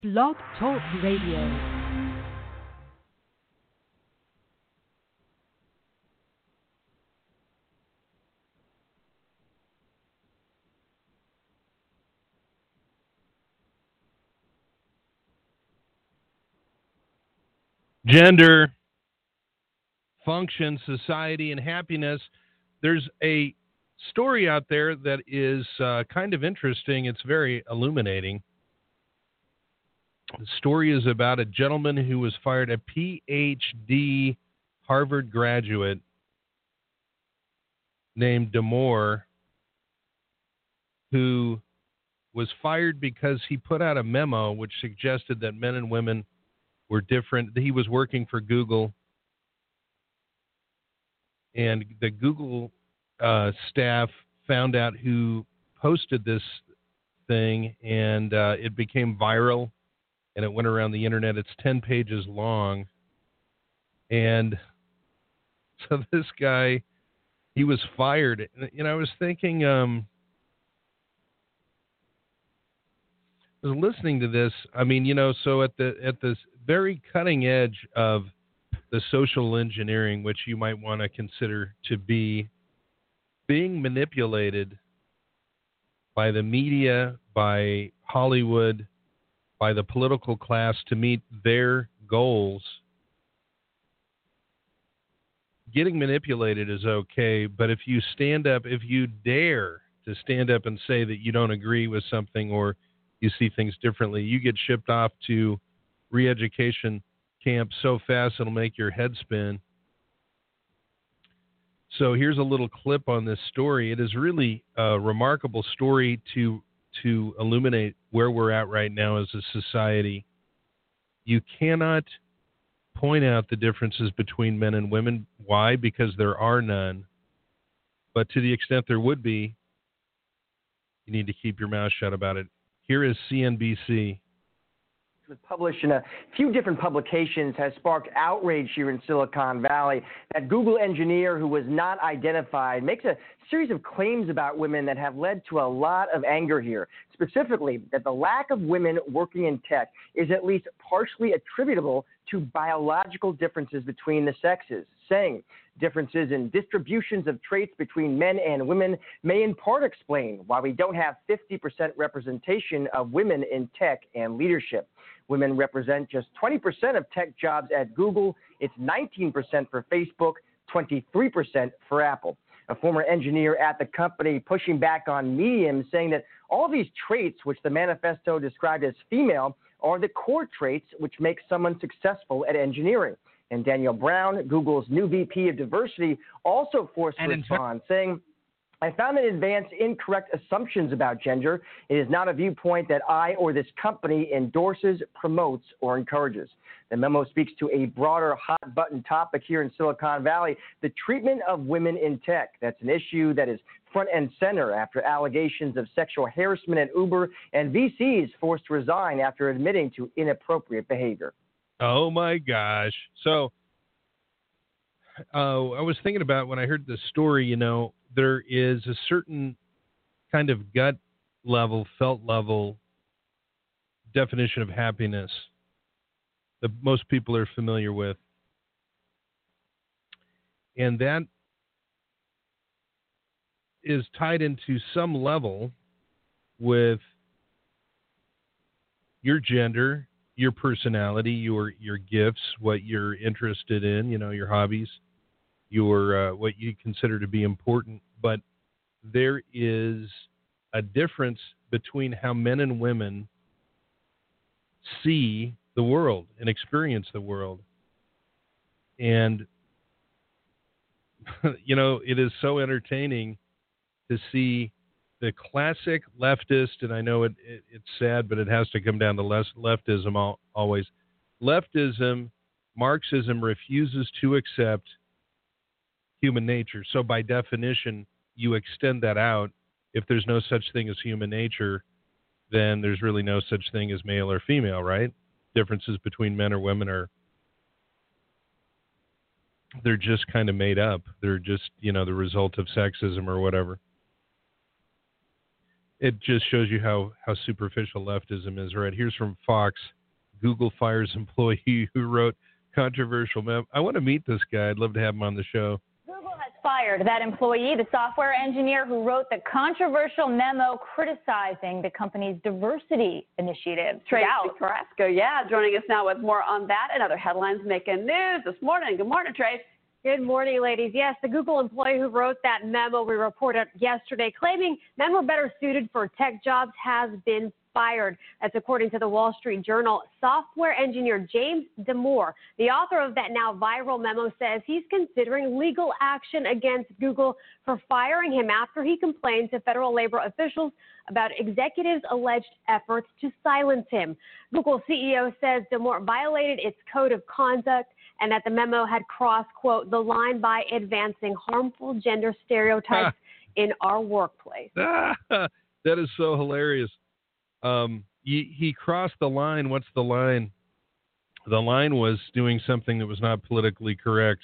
Blog Talk Radio. Gender, function, society, and happiness. There's a story out there that is kind of interesting. It's very illuminating. The story is about a gentleman who was fired, a PhD Harvard graduate named Damore, who was fired because he put out a memo which suggested that men and women were different. He was working for Google, and the Google staff found out who posted this thing, and it became viral, and it went around the internet. It's 10 pages long, and so this guy, he was fired. And I was thinking, I was listening to this. I mean, so at the very cutting edge of the social engineering, which you might want to consider to be being manipulated by the media, by Hollywood, by the political class to meet their goals. Getting manipulated is okay, but if you dare to stand up and say that you don't agree with something or you see things differently, you get shipped off to re-education camp so fast it'll make your head spin. So here's a little clip on this story. It is really a remarkable story to illuminate where we're at right now as a society. You cannot point out the differences between men and women. Why? Because there are none. But to the extent there would be, you need to keep your mouth shut about it. Here is CNBC. Was published in a few different publications has sparked outrage here in Silicon Valley. That Google engineer who was not identified makes a series of claims about women that have led to a lot of anger here. Specifically, that the lack of women working in tech is at least partially attributable to biological differences between the sexes, saying differences in distributions of traits between men and women may in part explain why we don't have 50% representation of women in tech and leadership. Women represent just 20% of tech jobs at Google. It's 19% for Facebook, 23% for Apple. A former engineer at the company pushing back on Medium, saying that all of these traits, which the manifesto described as female, are the core traits which make someone successful at engineering. And Daniel Brown, Google's new VP of diversity, also forced to respond, saying, I found in advance incorrect assumptions about gender. It is not a viewpoint that I or this company endorses, promotes, or encourages. The memo speaks to a broader hot-button topic here in Silicon Valley, the treatment of women in tech. That's an issue that is front and center after allegations of sexual harassment at Uber and VCs forced to resign after admitting to inappropriate behavior. Oh, my gosh. So I was thinking about when I heard this story, there is a certain kind of gut level, felt level definition of happiness that most people are familiar with. And that is tied into some level with your gender, your personality, your gifts, what you're interested in, your hobbies, your what you consider to be important. But there is a difference between how men and women see the world and experience the world. And, it is so entertaining to see the classic leftist, and I know it's sad, but it has to come down to leftism always. Leftism, Marxism refuses to accept human nature. So by definition, you extend that out. If there's no such thing as human nature, then there's really no such thing as male or female, right? Differences between men or women they're just kind of made up. They're just, the result of sexism or whatever. It just shows you how superficial leftism is, right? Here's from Fox. Google fires employee who wrote controversial memo. I want to meet this guy. I'd love to have him on the show. Google has fired that employee, the software engineer who wrote the controversial memo criticizing the company's diversity initiative. Tracy Carrasco, joining us now with more on that and other headlines making news this morning. Good morning, Trace. Good morning, ladies. Yes, the Google employee who wrote that memo we reported yesterday claiming men were better suited for tech jobs has been fired. That's according to the Wall Street Journal. Software engineer James Damore, the author of that now viral memo, says he's considering legal action against Google for firing him after he complained to federal labor officials about executives' alleged efforts to silence him. Google CEO says Damore violated its code of conduct and that the memo had crossed, quote, the line by advancing harmful gender stereotypes in our workplace. That is so hilarious. He crossed the line. What's the line? The line was doing something that was not politically correct.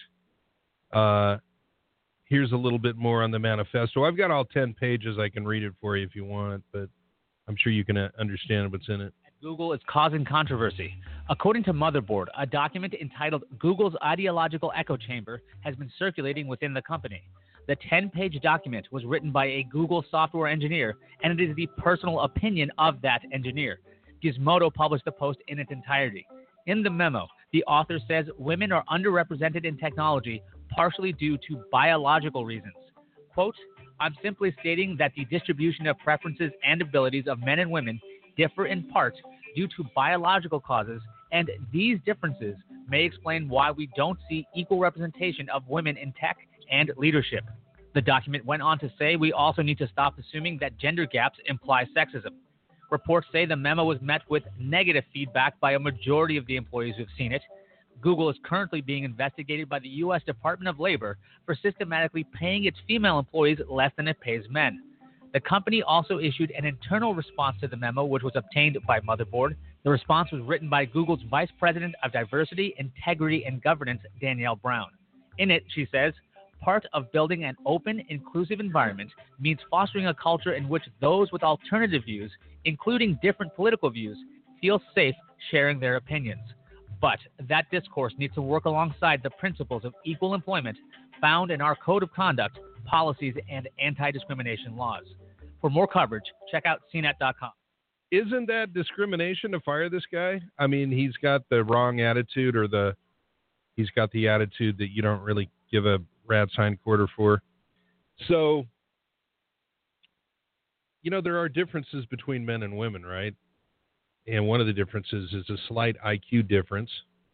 Here's a little bit more on the manifesto. I've got all 10 pages. I can read it for you if you want, but I'm sure you can understand what's in it. Google is causing controversy. According to Motherboard, a document entitled Google's Ideological Echo Chamber has been circulating within the company. The 10-page document was written by a Google software engineer, and it is the personal opinion of that engineer. Gizmodo published the post in its entirety. In the memo, the author says women are underrepresented in technology partially due to biological reasons. Quote, I'm simply stating that the distribution of preferences and abilities of men and women differ in part due to biological causes, and these differences may explain why we don't see equal representation of women in tech and leadership. The document went on to say we also need to stop assuming that gender gaps imply sexism. Reports say the memo was met with negative feedback by a majority of the employees who have seen it. Google is currently being investigated by the U.S. Department of Labor for systematically paying its female employees less than it pays men. The company also issued an internal response to the memo, which was obtained by Motherboard. The response was written by Google's Vice President of Diversity, Integrity, and Governance, Danielle Brown. In it, she says, part of building an open, inclusive environment means fostering a culture in which those with alternative views, including different political views, feel safe sharing their opinions. But that discourse needs to work alongside the principles of equal employment found in our Code of Conduct, policies, and anti-discrimination laws. For more coverage, check out CNET.com. Isn't that discrimination to fire this guy? I mean, he's got the wrong attitude, or he's got the attitude that you don't really give a rat's hind quarter for. So, there are differences between men and women, right? And one of the differences is a slight IQ difference.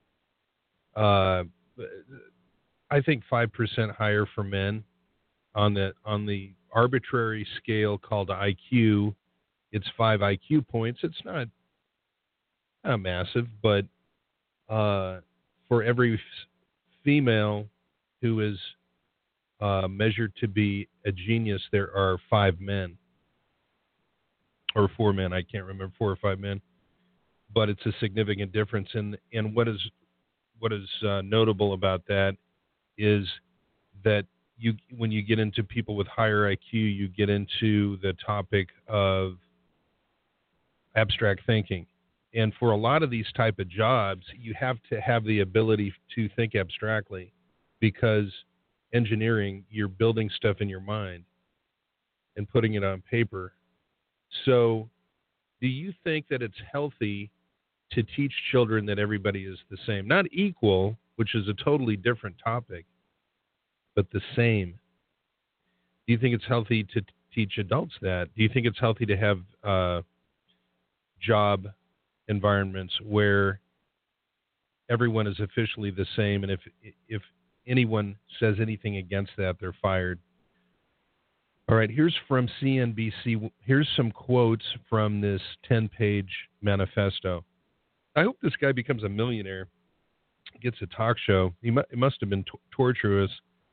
I think 5% higher for men on the arbitrary scale called IQ. It's 5 IQ points. It's not massive, but for every female who is measured to be a genius, there are 5 men. Or 4 men, I can't remember, 4 or 5 men. But it's a significant difference. And what is notable about that is that when you get into people with higher IQ, you get into the topic of abstract thinking. And for a lot of these type of jobs, you have to have the ability to think abstractly, because engineering, you're building stuff in your mind and putting it on paper. So do you think that it's healthy to teach children that everybody is the same? Not equal, which is a totally different topic, but the same. Do you think it's healthy to teach adults that? Do you think it's healthy to have job environments where everyone is officially the same, and if anyone says anything against that, they're fired? All right, here's from CNBC. Here's some quotes from this 10-page manifesto. I hope this guy becomes a millionaire, gets a talk show. It must have been torturous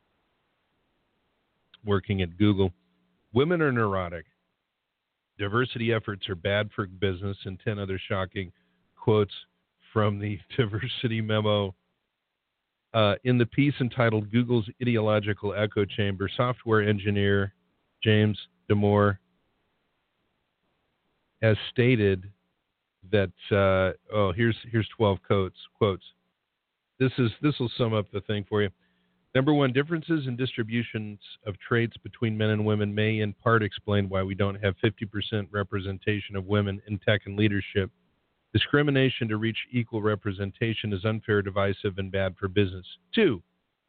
working at Google. Women are neurotic. Diversity efforts are bad for business, and 10 other shocking quotes from the diversity memo. In the piece entitled Google's Ideological Echo Chamber, software engineer James Damore has stated that here's 12 quotes. This will sum up the thing for you. Number one, differences in distributions of traits between men and women may in part explain why we don't have 50% representation of women in tech and leadership. Discrimination to reach equal representation is unfair, divisive, and bad for business. 2,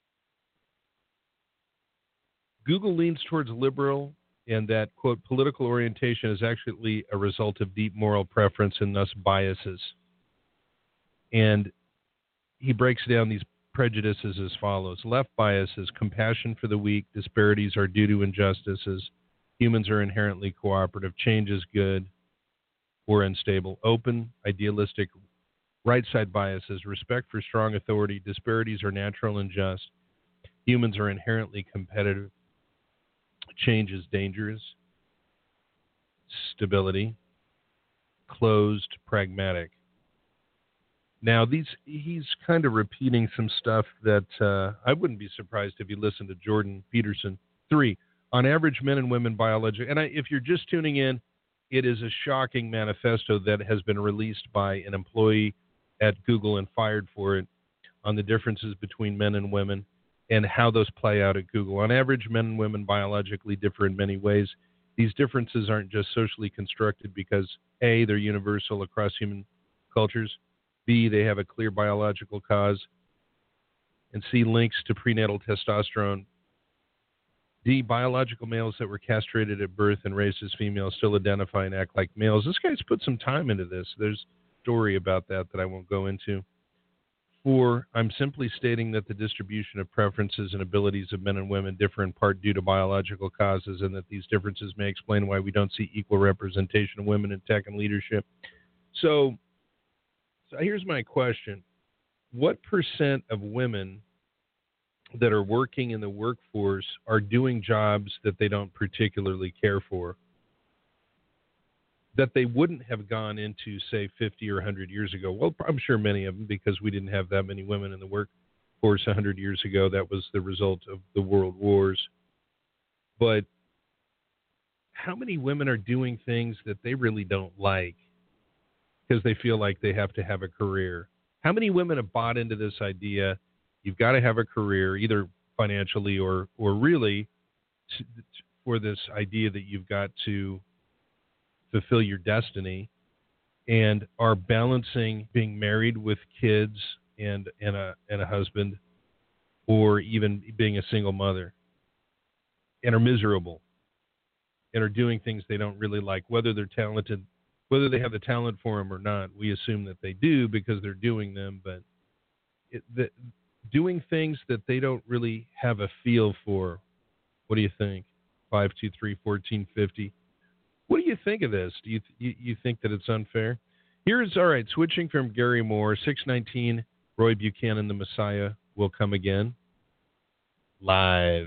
Google leans towards liberal, and that, quote, political orientation is actually a result of deep moral preference and thus biases. And he breaks down these prejudices as follows. Left bias is compassion for the weak. Disparities are due to injustices. Humans are inherently cooperative. Change is good or unstable. Open, idealistic, right side biases. Respect for strong authority. Disparities are natural and just. Humans are inherently competitive. Change is dangerous. Stability. Closed, pragmatic. Now, he's kind of repeating some stuff that I wouldn't be surprised if you listened to Jordan Peterson. 3, on average, men and women biology. And if you're just tuning in, it is a shocking manifesto that has been released by an employee at Google and fired for it on the differences between men and women and how those play out at Google. On average, men and women biologically differ in many ways. These differences aren't just socially constructed because, A, they're universal across human cultures, B, they have a clear biological cause, and C, links to prenatal testosterone. D, biological males that were castrated at birth and raised as females still identify and act like males. This guy's put some time into this. There's a story about that I won't go into. 4, I'm simply stating that the distribution of preferences and abilities of men and women differ in part due to biological causes, and that these differences may explain why we don't see equal representation of women in tech and leadership. So here's my question. What % of women that are working in the workforce are doing jobs that they don't particularly care for, that they wouldn't have gone into, say, 50 or 100 years ago? Well, I'm sure many of them, because we didn't have that many women in the workforce 100 years ago. That was the result of the world wars. But how many women are doing things that they really don't like because they feel like they have to have a career? How many women have bought into this idea, you've got to have a career, either financially or really for this idea that you've got to fulfill your destiny, and are balancing being married with kids and a husband, or even being a single mother, and are miserable and are doing things they don't really like, whether they're talented, whether they have the talent for them or not. We assume that they do because they're doing them, but doing things that they don't really have a feel for. What do you think? 523-1450. What do you think of this? Do you think that it's unfair? Here's, all right, switching from Gary Moore, 619, Roy Buchanan, the Messiah, will come again. Live.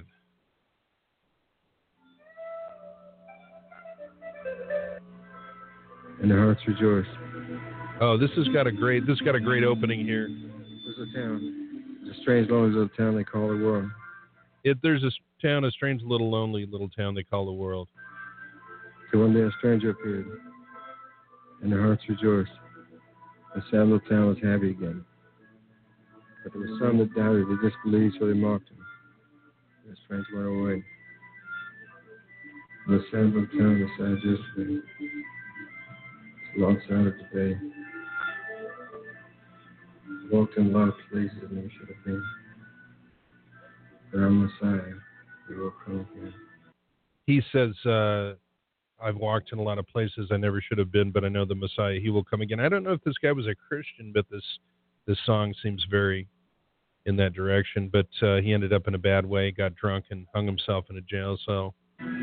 And the hearts rejoice. Oh, this has got a great opening here. There's a town. It's a strange, lonely little town they call the world. There's a town, a strange, little, lonely little town they call the world. So one day a stranger appeared, and their hearts rejoiced. The sad little town was happy again. But there was some that doubted, they disbelieved, so they mocked him. And the stranger went away. And the sad little town was sad yesterday. It's a long sad of today. I walked in a lot of places I never should have been. But I'm Messiah. We will come again. He says, I've walked in a lot of places I never should have been, but I know the Messiah, he will come again. I don't know if this guy was a Christian, but this song seems very in that direction. But he ended up in a bad way, got drunk, and hung himself in a jail cell.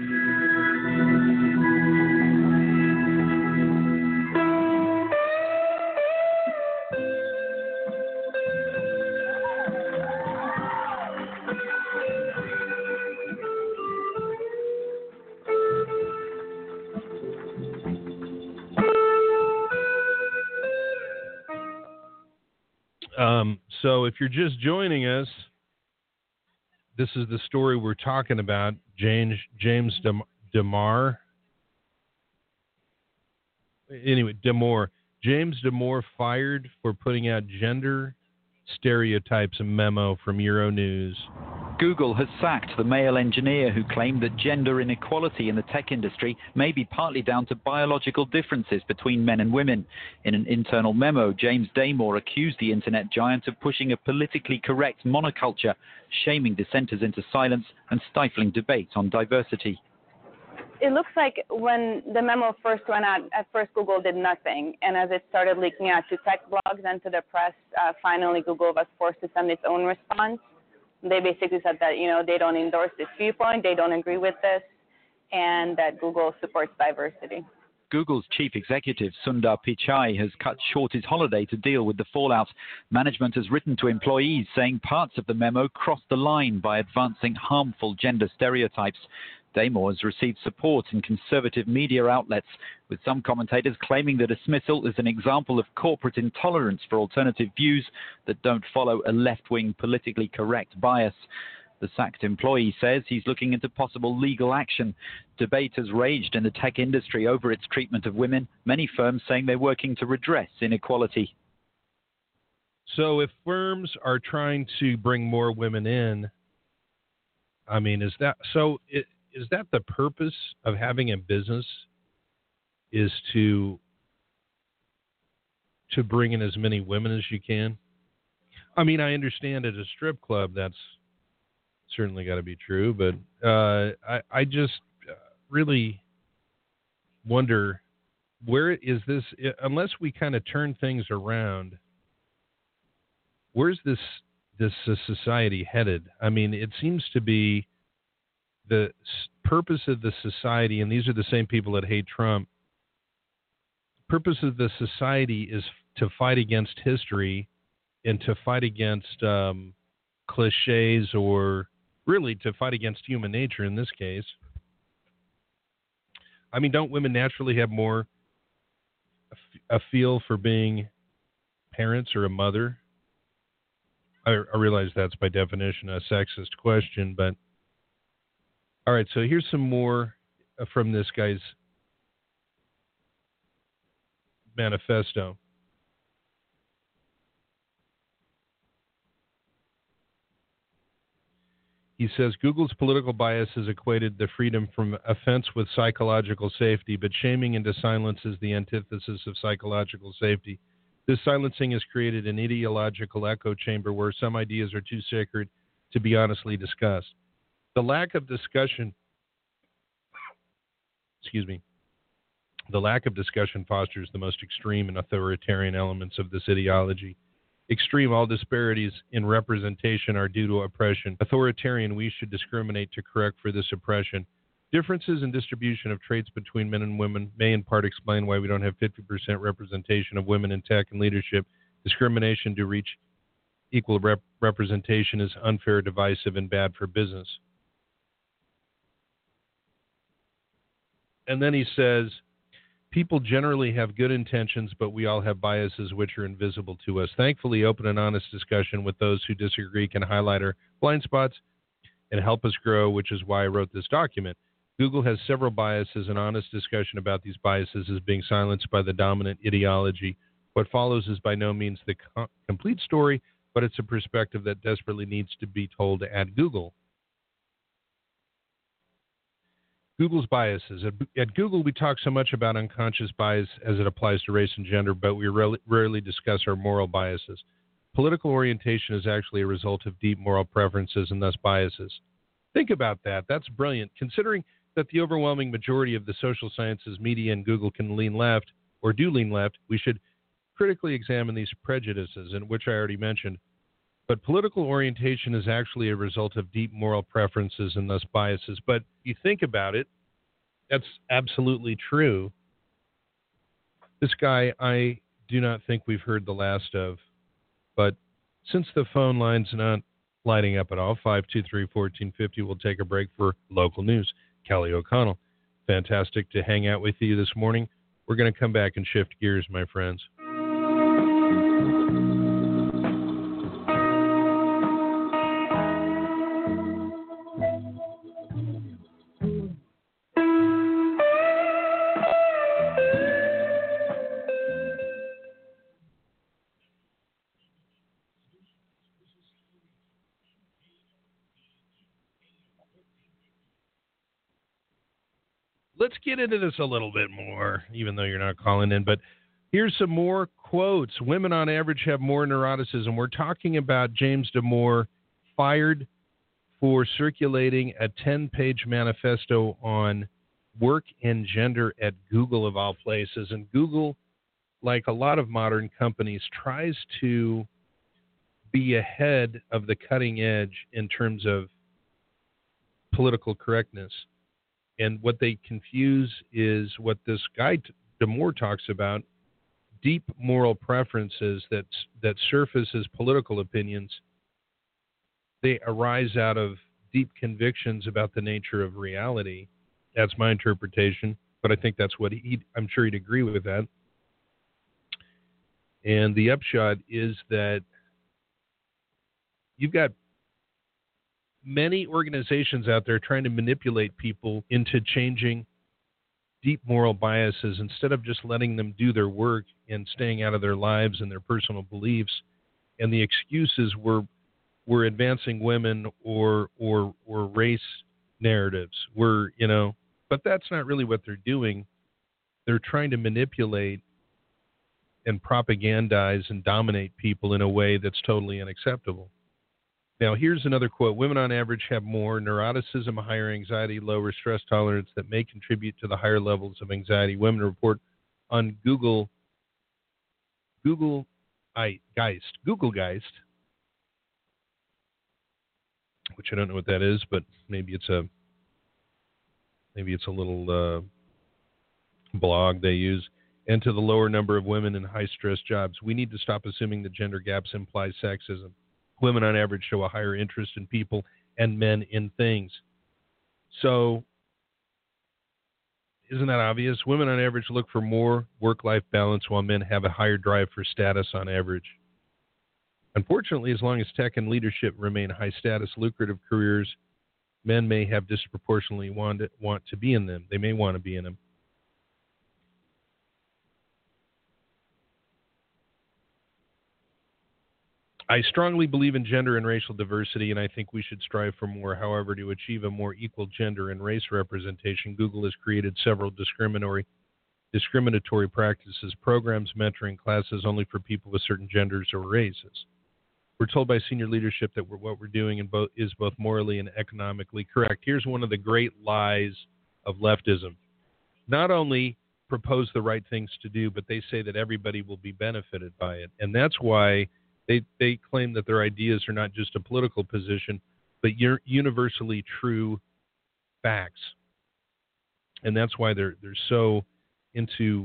So if you're just joining us, this is the story we're talking about. James Damar. anyway, Damore. James Damore fired for putting out gender stereotypes memo from Euronews. Google has sacked the male engineer who claimed that gender inequality in the tech industry may be partly down to biological differences between men and women. In an internal memo, James Damore accused the internet giant of pushing a politically correct monoculture, shaming dissenters into silence and stifling debate on diversity. It looks like when the memo first went out, at first Google did nothing. And as it started leaking out to tech blogs and to the press, finally Google was forced to send its own response. They basically said that, they don't endorse this viewpoint, they don't agree with this, and that Google supports diversity. Google's chief executive, Sundar Pichai, has cut short his holiday to deal with the fallout. Management has written to employees saying parts of the memo crossed the line by advancing harmful gender stereotypes. Damore has received support in conservative media outlets, with some commentators claiming the dismissal is an example of corporate intolerance for alternative views that don't follow a left-wing politically correct bias. The sacked employee says he's looking into possible legal action. Debate has raged in the tech industry over its treatment of women, many firms saying they're working to redress inequality. So if firms are trying to bring more women in, is that the purpose of having a business, is to bring in as many women as you can? I understand at a strip club that's certainly got to be true, but I just really wonder, where is this, unless we kind of turn things around, where's this society headed? It seems to be the purpose of the society, and these are the same people that hate Trump, purpose of the society is to fight against history and to fight against cliches, or really to fight against human nature in this case. Don't women naturally have more a feel for being parents or a mother? I realize that's by definition a sexist question, but all right, so here's some more from this guy's manifesto. He says Google's political bias has equated the freedom from offense with psychological safety, but shaming into silence is the antithesis of psychological safety. This silencing has created an ideological echo chamber where some ideas are too sacred to be honestly discussed. The lack of discussion fosters the most extreme and authoritarian elements of this ideology. Extreme, all disparities in representation are due to oppression. Authoritarian, we should discriminate to correct for this oppression. Differences in distribution of traits between men and women may in part explain why we don't have 50% representation of women in tech and leadership. Discrimination to reach equal representation is unfair, divisive, and bad for business. And then he says, people generally have good intentions, but we all have biases which are invisible to us. Thankfully, open and honest discussion with those who disagree can highlight our blind spots and help us grow, which is why I wrote this document. Google has several biases, and honest discussion about these biases is being silenced by the dominant ideology. What follows is by no means the complete story, but it's a perspective that desperately needs to be told at Google. Google's biases. At Google, we talk so much about unconscious bias as it applies to race and gender, but we rarely discuss our moral biases. Political orientation is actually a result of deep moral preferences and thus biases. Think about that. That's brilliant. Considering that the overwhelming majority of the social sciences, media, and Google can lean left, or do lean left, we should critically examine these prejudices, in which I already mentioned. But political orientation is actually a result of deep moral preferences and thus biases. But you think about it, that's absolutely true. This guy, I do not think we've heard the last of. But since the phone line's not lighting up at all, 523-1450, we'll take a break for local news. Kelly O'Connell, fantastic to hang out with you this morning. We're going to come back and shift gears, my friends. let's get into this a little bit more, even though you're not calling in. But here's some more quotes. Women on average have more neuroticism. We're talking about James Damore fired for circulating a 10-page manifesto on work and gender at Google, of all places. And Google, like a lot of modern companies, tries to be ahead of the cutting edge in terms of political correctness. And what they confuse is what this guy Damore talks about, deep moral preferences that surface as political opinions. They arise out of deep convictions about the nature of reality. That's my interpretation, but I think that's what I'm sure he'd agree with that. And the upshot is that you've got many organizations out there trying to manipulate people into changing deep moral biases instead of just letting them do their work and staying out of their lives and their personal beliefs. And the excuses were advancing women or race narratives. But that's not really what they're doing. They're trying to manipulate and propagandize and dominate people in a way that's totally unacceptable. Now, here's another quote. Women on average have more neuroticism, higher anxiety, lower stress tolerance that may contribute to the higher levels of anxiety. Women report on Google Geist, which I don't know what that is, but maybe it's a little blog they use, and to the lower number of women in high-stress jobs. We need to stop assuming that gender gaps imply sexism. Women on average show a higher interest in people and men in things. So, isn't that obvious? Women on average look for more work-life balance while men have a higher drive for status on average. Unfortunately, as long as tech and leadership remain high-status, lucrative careers, men may have disproportionately want to be in them. They may want to be in them. I strongly believe in gender and racial diversity, and I think we should strive for more. However, to achieve a more equal gender and race representation, Google has created several discriminatory practices, programs, mentoring classes only for people with certain genders or races. We're told by senior leadership that what we're doing is both morally and economically correct. Here's one of the great lies of leftism. Not only propose the right things to do, but they say that everybody will be benefited by it. And that's why they claim that their ideas are not just a political position, but universally true facts. And that's why they're so into,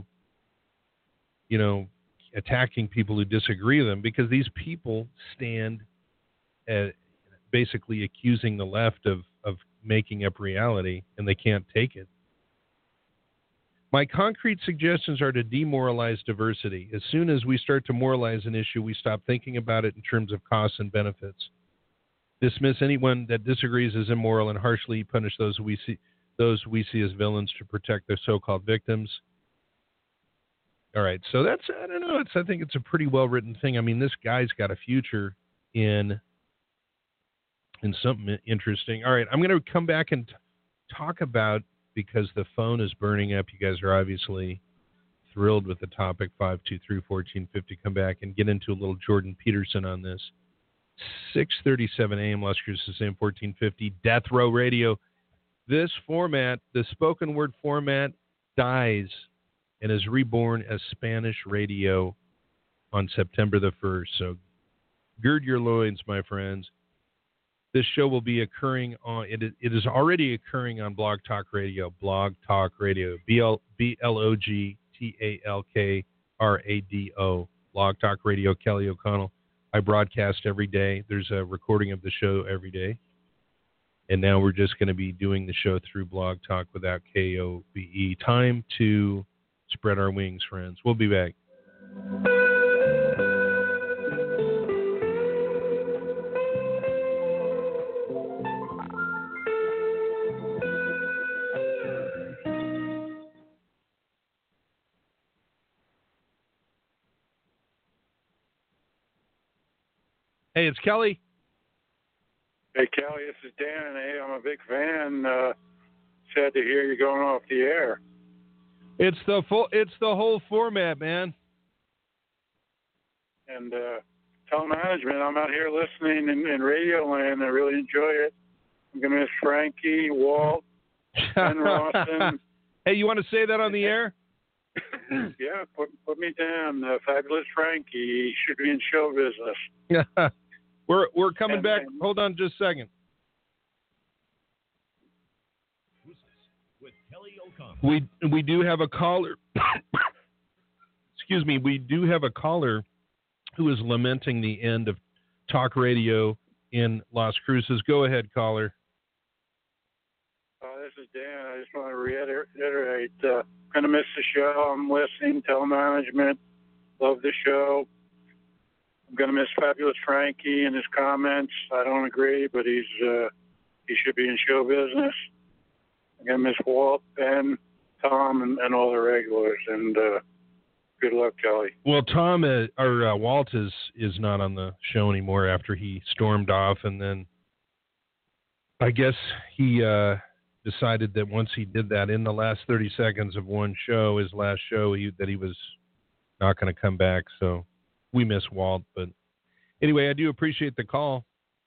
attacking people who disagree with them, because these people stand at basically accusing the left of making up reality, and they can't take it. My concrete suggestions are to demoralize diversity. As soon as we start to moralize an issue, we stop thinking about it in terms of costs and benefits. Dismiss anyone that disagrees as immoral and harshly punish those we see as villains to protect their so-called victims. All right, so that's, I don't know, I think it's a pretty well-written thing. I mean, this guy's got a future in something interesting. All right, I'm going to come back and talk about, because the phone is burning up. You guys are obviously thrilled with the topic. 523-1450. Come back and get into a little Jordan Peterson on this. 6:37 a.m. Las Cruces, AM 1450. Death Row Radio. This format, the spoken word format, dies and is reborn as Spanish radio on September the 1st. So gird your loins, my friends. This show will be occurring on, it is already occurring on Blog Talk Radio, BlogTalk Radio, Blog Talk Radio, Kelly O'Connell. I broadcast every day. There's a recording of the show every day. And now we're just going to be doing the show through Blog Talk without KOBE. Time to spread our wings, friends. We'll be back. Hey, it's Kelly. Hey, Kelly, this is Dan. Hey, I'm a big fan. sad to hear you going off the air. It's the whole format, man. And telemanagement, I'm out here listening in Radio Land. I really enjoy it. I'm going to miss Frankie, Walt, Ben Rawson. Hey, you want to say that on the air? Yeah, put me down. Fabulous Frankie. He should be in show business. We're coming back. Hold on just a second. We do have a caller. Excuse me. We do have a caller who is lamenting the end of talk radio in Las Cruces. Go ahead, caller. This is Dan. I just want to reiterate. Going to miss the show. I'm listening. Telemanagement. Love the show. I'm going to miss Fabulous Frankie and his comments. I don't agree, but he should be in show business. I'm going to miss Walt, Ben, Tom, and all the regulars. And good luck, Kelly. Well, Tom or Walt is not on the show anymore after he stormed off, and then I guess he decided that once he did that in the last 30 seconds of one show, his last show, that he was not going to come back. So we miss Walt, but anyway, I do appreciate the call.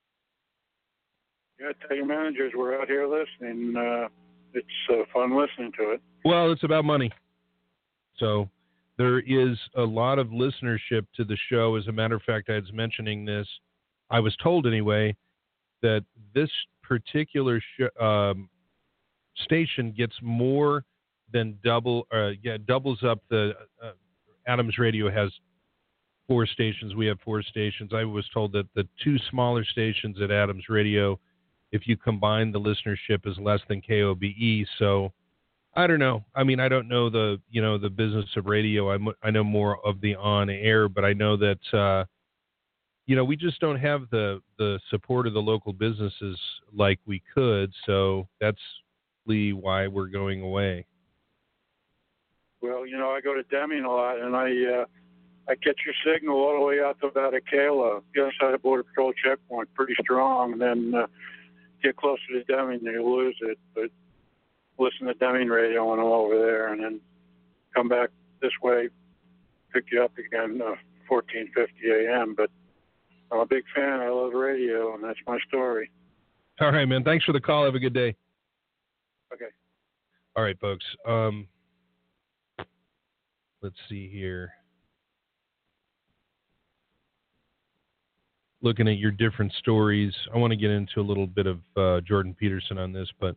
Yeah, tell your managers we're out here listening. It's fun listening to it. Well, it's about money. So there is a lot of listenership to the show. As a matter of fact, I was mentioning this. I was told anyway that this particular station gets more than doubles up the Adams Radio has 4 stations. We have 4 stations. I was told that the 2 smaller stations at Adams Radio, if you combine the listenership, is less than KOBE. So I don't know. I mean, I don't know the business of radio. I know more of the on air, but I know that we just don't have the support of the local businesses like we could. So that's why we're going away. Well, I go to Deming a lot, and I catch your signal all the way out to about Acala, the other side of Border Patrol checkpoint, pretty strong, and then get closer to Deming, and you lose it. But listen to Deming Radio when I'm over there, and then come back this way, pick you up again, 14:50 a.m. But I'm a big fan. I love radio, and that's my story. All right, man. Thanks for the call. Have a good day. Okay. All right, folks. Let's see here. Looking at your different stories, I want to get into a little bit of Jordan Peterson on this, but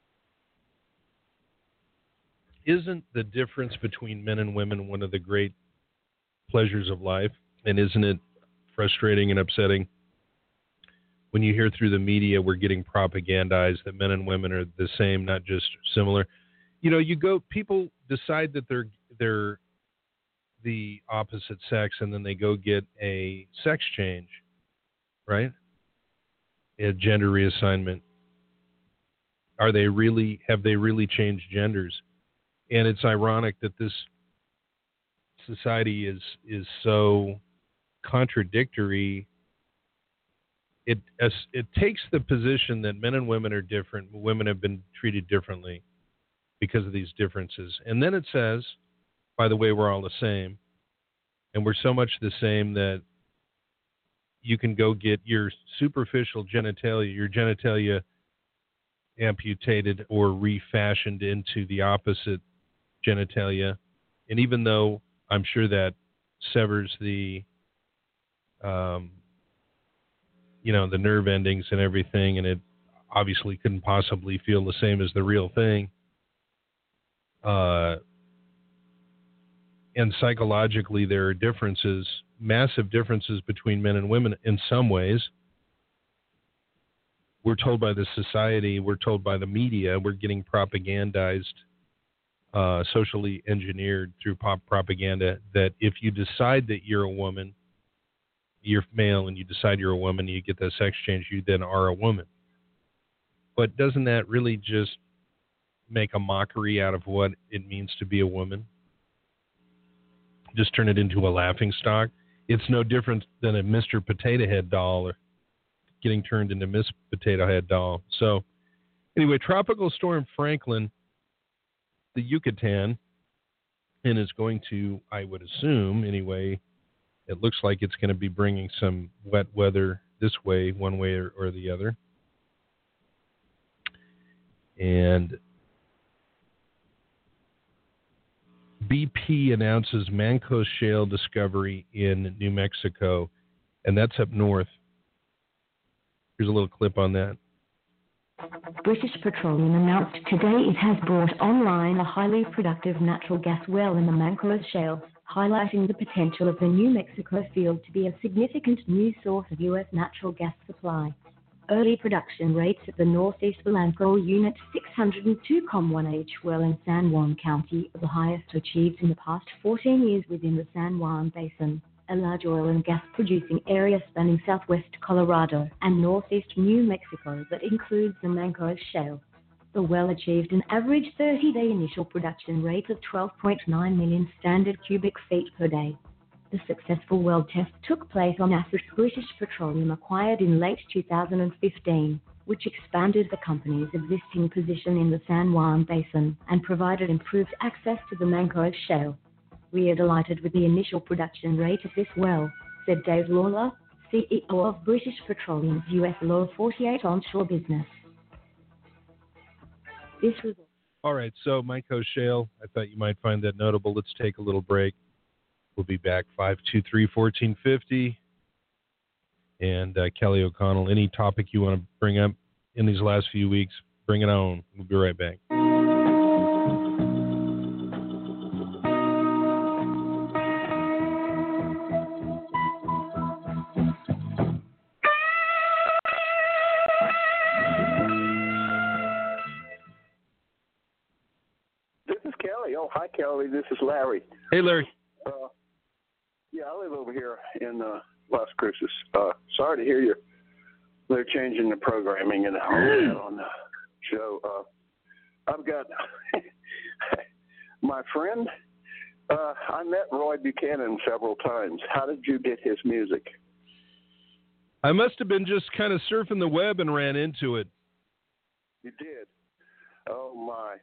isn't the difference between men and women one of the great pleasures of life? And isn't it frustrating and upsetting when you hear through the media we're getting propagandized that men and women are the same, not just similar? People decide that they're the opposite sex, and then they go get a sex change, right? A gender reassignment. Have they really changed genders? And it's ironic that this society is so contradictory. It takes the position that men and women are different. Women have been treated differently because of these differences. And then it says, by the way, we're all the same. And we're so much the same that you can go get your superficial genitalia, your genitalia amputated or refashioned into the opposite genitalia. And even though I'm sure that severs the the nerve endings and everything, and it obviously couldn't possibly feel the same as the real thing. And psychologically, there are differences, massive differences between men and women in some ways. We're told by the society, we're told by the media, we're getting propagandized, socially engineered through pop propaganda, that if you decide that you're a woman, you're male, and you decide you're a woman, you get that sex change, you then are a woman. But doesn't that really just make a mockery out of what it means to be a woman? Just turn it into a laughing stock? It's no different than a Mr. Potato Head doll or getting turned into Miss Potato Head doll. So Anyway, Tropical Storm Franklin, the Yucatan, and is going to, I would assume, anyway, it looks like it's going to be bringing some wet weather this way, one way or the other. And BP announces Mancos Shale discovery in New Mexico, and that's up north. Here's a little clip on that. British Petroleum announced today it has brought online a highly productive natural gas well in the Mancos Shale, highlighting the potential of the New Mexico field to be a significant new source of U.S. natural gas supply. Early production rates at the Northeast Blanco Unit 602,1H well in San Juan County are the highest achieved in the past 14 years within the San Juan Basin, a large oil and gas producing area spanning southwest Colorado and northeast New Mexico that includes the Mancos Shale. The well achieved an average 30-day initial production rate of 12.9 million standard cubic feet per day. The successful well test took place on assets British Petroleum acquired in late 2015, which expanded the company's existing position in the San Juan Basin and provided improved access to the Mancos Shale. "We are delighted with the initial production rate of this well," said Dave Lawler, CEO of British Petroleum's U.S. Lower 48 onshore business. This was all right. So Mancos Shale, I thought you might find that notable. Let's take a little break. We'll be back 523-1450. And Kelly O'Connell, any topic you want to bring up in these last few weeks, bring it on. We'll be right back. This is Kelly. Oh, hi, Kelly. This is Larry. Hey, Larry. Yeah, I live over here in Las Cruces. Sorry to hear they're changing the programming and on the show. I've got my friend. I met Roy Buchanan several times. How did you get his music? I must have been just kind of surfing the web and ran into it. You did? Oh, my.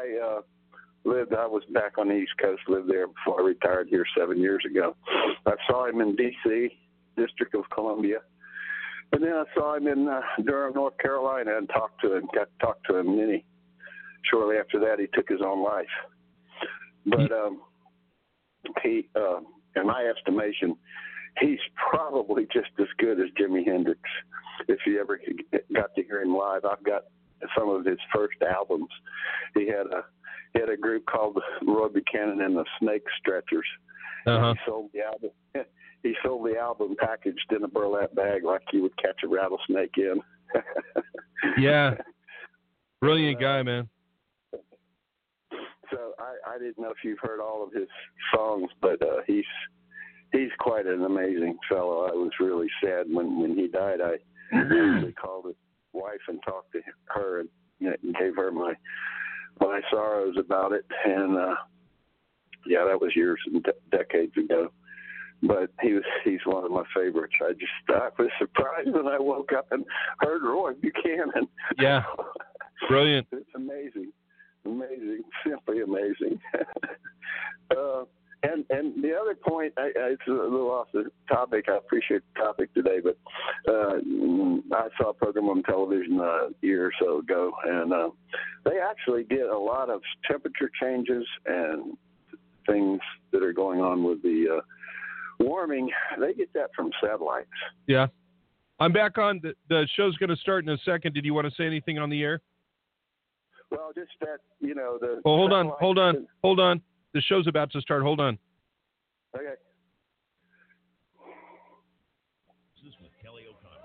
I was back on the East Coast, lived there before I retired here 7 years ago. I saw him in D.C., District of Columbia. And then I saw him in Durham, North Carolina, and got to talk to him. And then shortly after that, he took his own life. But he, in my estimation, he's probably just as good as Jimi Hendrix. If you ever got to hear him live, I've got some of his first albums. He had a group called Roy Buchanan and the Snake Stretchers. Uh-huh. He sold the album packaged in a burlap bag like you would catch a rattlesnake in. Yeah. Brilliant guy, man. So I didn't know if you've heard all of his songs, but he's quite an amazing fellow. I was really sad when he died. I actually called his wife and talked to her and gave her my sorrows about it. And yeah, that was years and decades ago. But he's one of my favorites. I was surprised when I woke up and heard Roy Buchanan. Yeah, brilliant. It's amazing, simply amazing. And the other point, it's a little off the topic. I appreciate the topic today, but I saw a program on television a year or so ago, and they actually did a lot of temperature changes and things that are going on with the warming. They get that from satellites. Yeah. I'm back on. The show's going to start in a second. Did you want to say anything on the air? Well, just that, the... Oh, hold on. The show's about to start. Hold on. Okay. This is with Kelly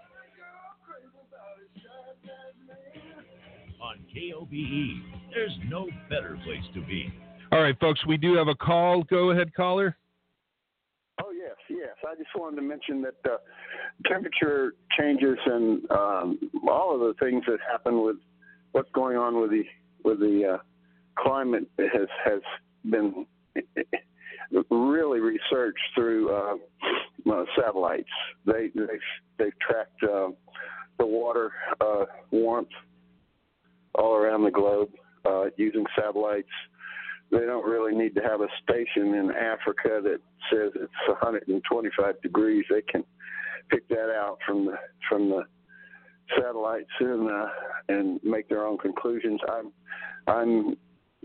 O'Connor. On KOBE, there's no better place to be. All right, folks, we do have a call. Go ahead, caller. Oh, yes. I just wanted to mention that temperature changes and all of the things that happen with what's going on with the climate has been really researched through satellites. They've tracked the water warmth all around the globe using satellites. They don't really need to have a station in Africa that says it's 125 degrees. They can pick that out from the satellites and make their own conclusions. I'm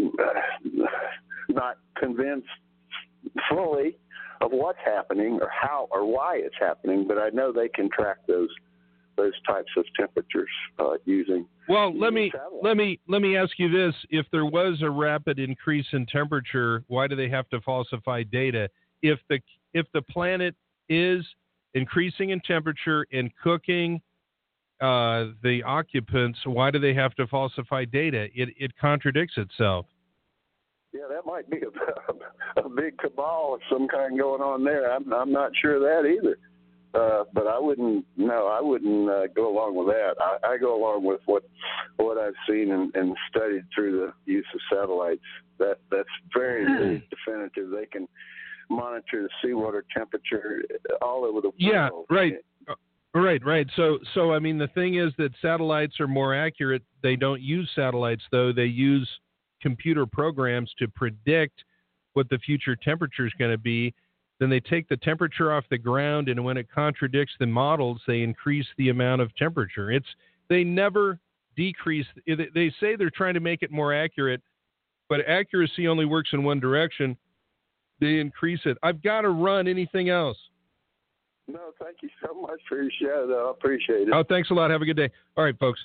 not convinced fully of what's happening or how or why it's happening, but I know they can track those types of temperatures using. Well, let me ask you this: if there was a rapid increase in temperature, why do they have to falsify data? If the planet is increasing in temperature and cooking the occupants, why do they have to falsify data? It contradicts itself. Yeah, that might be a big cabal of some kind going on there. I'm not sure of that either. But I wouldn't go along with that. I go along with what I've seen and studied through the use of satellites. That's very definitive. They can monitor the seawater temperature all over the world. Yeah, right. Right. So I mean, the thing is that satellites are more accurate. They don't use satellites, though. They use computer programs to predict what the future temperature is going to be. Then they take the temperature off the ground, and when it contradicts the models, they increase the amount of temperature. They never decrease. They say they're trying to make it more accurate, but accuracy only works in one direction. They increase it. I've got to run. Anything else? No, thank you so much for your show, though. I appreciate it. Oh, thanks a lot. Have a good day. All right, folks.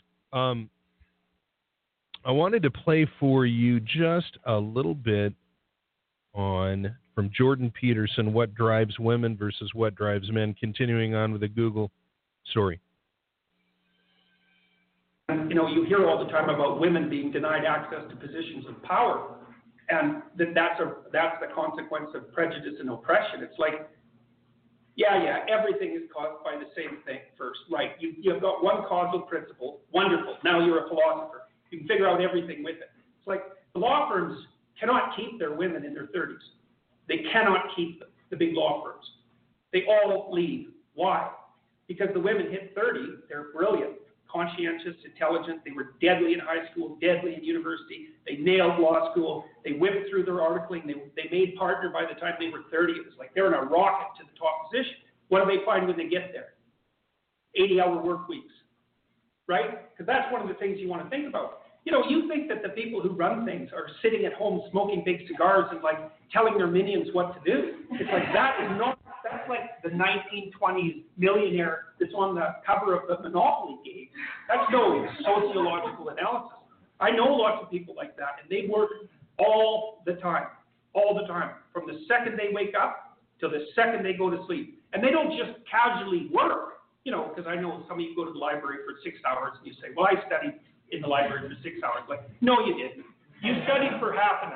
I wanted to play for you just a little bit from Jordan Peterson, what drives women versus what drives men, continuing on with the Google story. You hear all the time about women being denied access to positions of power, and that's the consequence of prejudice and oppression. It's like, everything is caused by the same thing first, right? You've got one causal principle, wonderful. Now you're a philosopher. You can figure out everything with it. It's like the law firms cannot keep their women in their 30s. They cannot keep them, the big law firms. They all leave. Why? Because the women hit 30, they're brilliant, conscientious, intelligent. They were deadly in high school, deadly in university. They nailed law school. They whipped through their articling. They made partner by the time they were 30. It was like they're in a rocket to the top position. What do they find when they get there? 80-hour work weeks, right? Because that's one of the things you want to think about. You think that the people who run things are sitting at home smoking big cigars and like telling their minions what to do. It's like that's like the 1920s millionaire that's on the cover of the Monopoly game. That's no sociological analysis. I know lots of people like that, and they work all the time, from the second they wake up till the second they go to sleep. And they don't just casually work, because I know some of you go to the library for 6 hours and you say, well, I studied in the library for 6 hours. Like, no, you didn't. You studied for half an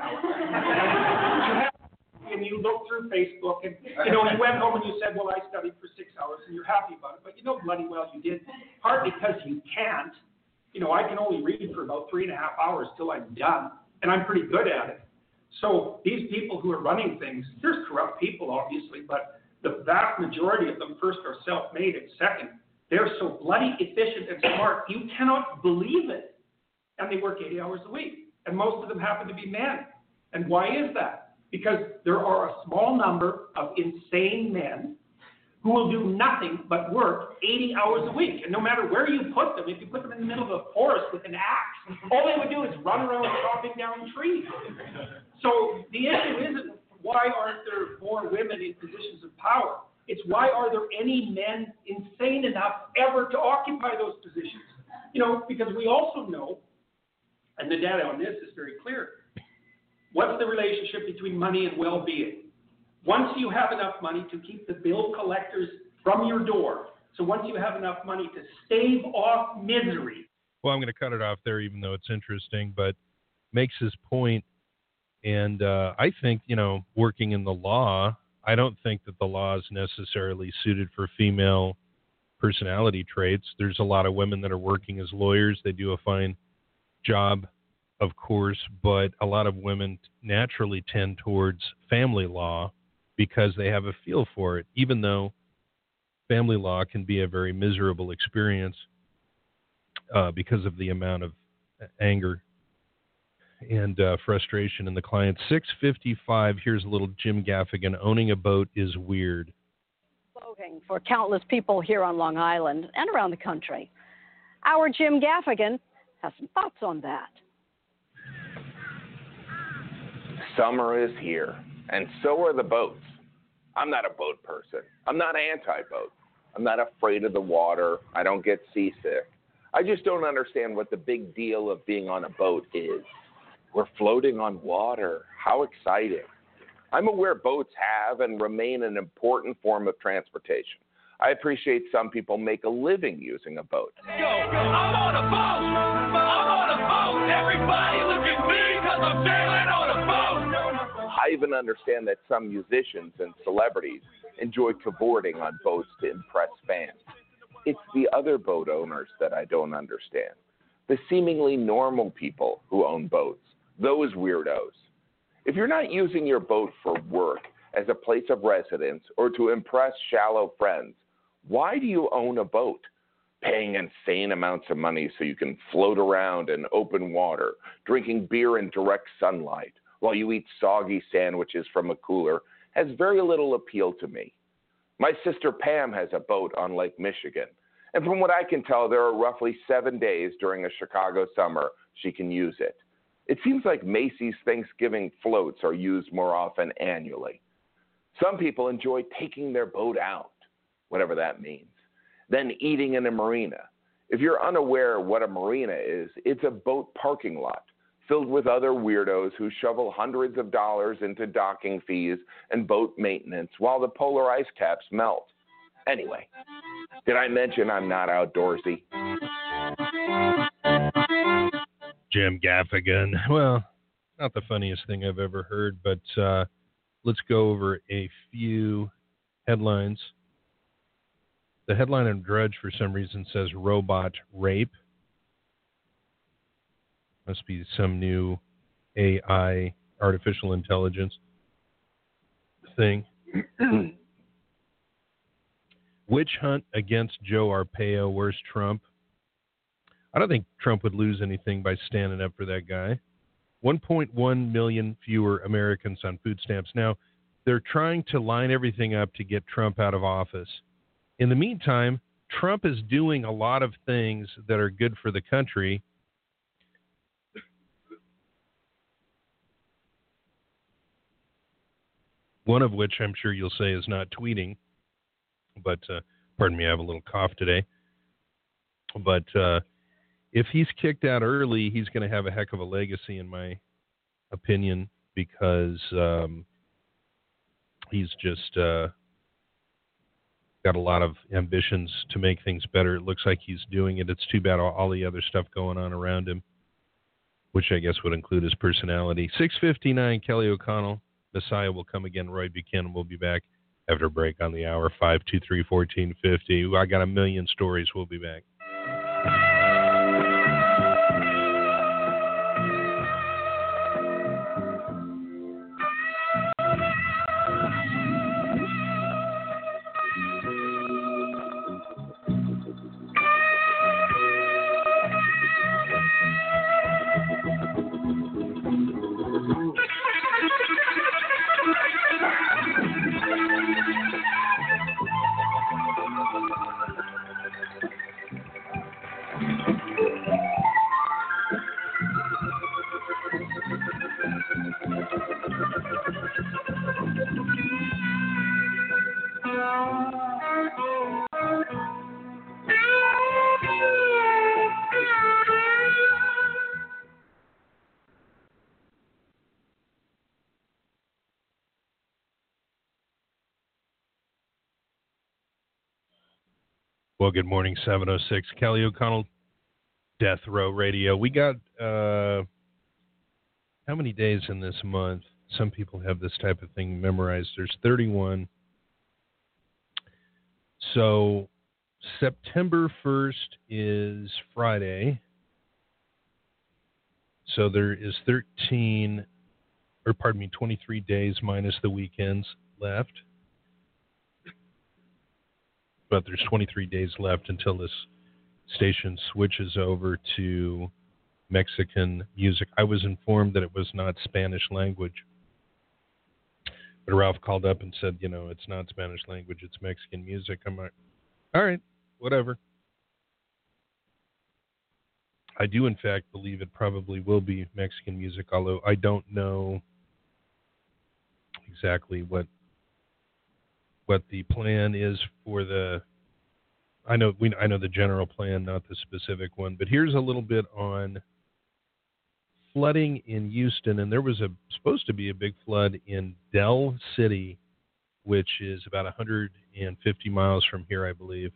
hour. And you looked through Facebook and, you went home and you said, well, I studied for 6 hours, and you're happy about it. But bloody well you did. Partly because you can't. I can only read for about 3.5 hours till I'm done, and I'm pretty good at it. So these people who are running things, there's corrupt people, obviously, but the vast majority of them, first, are self-made, and second, they're so bloody efficient and smart, you cannot believe it. And they work 80 hours a week. And most of them happen to be men. And why is that? Because there are a small number of insane men who will do nothing but work 80 hours a week. And no matter where you put them, if you put them in the middle of a forest with an axe, all they would do is run around chopping down trees. So the issue isn't why aren't there more women in positions of power? It's why are there any men insane enough ever to occupy those positions? Because we also know, and the data on this is very clear, what's the relationship between money and well-being? Once you have enough money to keep the bill collectors from your door, so once you have enough money to stave off misery. Well, I'm going to cut it off there, even though it's interesting, but makes his point. And I think, working in the law, I don't think that the law is necessarily suited for female personality traits. There's a lot of women that are working as lawyers. They do a fine job, of course, but a lot of women naturally tend towards family law because they have a feel for it, even though family law can be a very miserable experience because of the amount of anger and frustration in the client. 6:55, here's a little Jim Gaffigan. Owning a boat is weird. Boating for countless people here on Long Island and around the country. Our Jim Gaffigan has some thoughts on that. Summer is here, and so are the boats. I'm not a boat person. I'm not anti-boat. I'm not afraid of the water. I don't get seasick. I just don't understand what the big deal of being on a boat is. We're floating on water. How exciting. I'm aware boats have and remain an important form of transportation. I appreciate some people make a living using a boat. Yo, I'm on a boat. I'm on a boat. Everybody look at me because I'm sailing on a boat. I even understand that some musicians and celebrities enjoy cavorting on boats to impress fans. It's the other boat owners that I don't understand. The seemingly normal people who own boats. Those weirdos. If you're not using your boat for work, as a place of residence, or to impress shallow friends, why do you own a boat? Paying insane amounts of money so you can float around in open water, drinking beer in direct sunlight, while you eat soggy sandwiches from a cooler, has very little appeal to me. My sister Pam has a boat on Lake Michigan, and from what I can tell, there are roughly 7 days during a Chicago summer she can use it. It seems like Macy's Thanksgiving floats are used more often annually. Some people enjoy taking their boat out, whatever that means, then eating in a marina. If you're unaware what a marina is, it's a boat parking lot filled with other weirdos who shovel hundreds of dollars into docking fees and boat maintenance while the polar ice caps melt. Anyway, did I mention I'm not outdoorsy? Jim Gaffigan. Well, not the funniest thing I've ever heard, but let's go over a few headlines. The headline on Drudge, for some reason, says robot rape. Must be some new AI, artificial intelligence thing. Witch hunt against Joe Arpaio. Where's Trump? I don't think Trump would lose anything by standing up for that guy. 1.1 million fewer Americans on food stamps. Now, they're trying to line everything up to get Trump out of office. In the meantime, Trump is doing a lot of things that are good for the country. One of which I'm sure you'll say is not tweeting. But, pardon me, I have a little cough today. But if he's kicked out early, he's going to have a heck of a legacy, in my opinion, because he's just got a lot of ambitions to make things better. It looks like he's doing it. It's too bad all the other stuff going on around him, which I guess would include his personality. 6:59, Kelly O'Connell. Messiah will come again. Roy Buchanan will be back after a break on the hour. 523-1450. I got a million stories. We'll be back. Well, good morning, 706. Kelly O'Connell, Death Row Radio. We got, how many days in this month? Some people have this type of thing memorized. There's 31. So September 1st is Friday. So there is 23 days minus the weekends left. But there's 23 days left until this station switches over to Mexican music. I was informed that it was not Spanish language. But Ralph called up and said, it's not Spanish language, it's Mexican music. I'm like, all right, whatever. I do, in fact, believe it probably will be Mexican music, although I don't know exactly what the plan is for the. I know the general plan, not the specific one. But here's a little bit on flooding in Houston, and there was supposed to be a big flood in Del City, which is about 150 miles from here, I believe,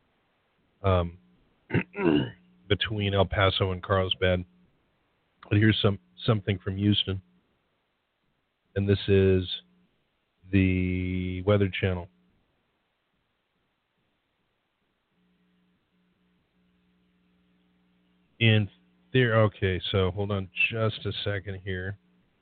between El Paso and Carlsbad. But here's something from Houston, and this is the Weather Channel. Okay, so hold on just a second here.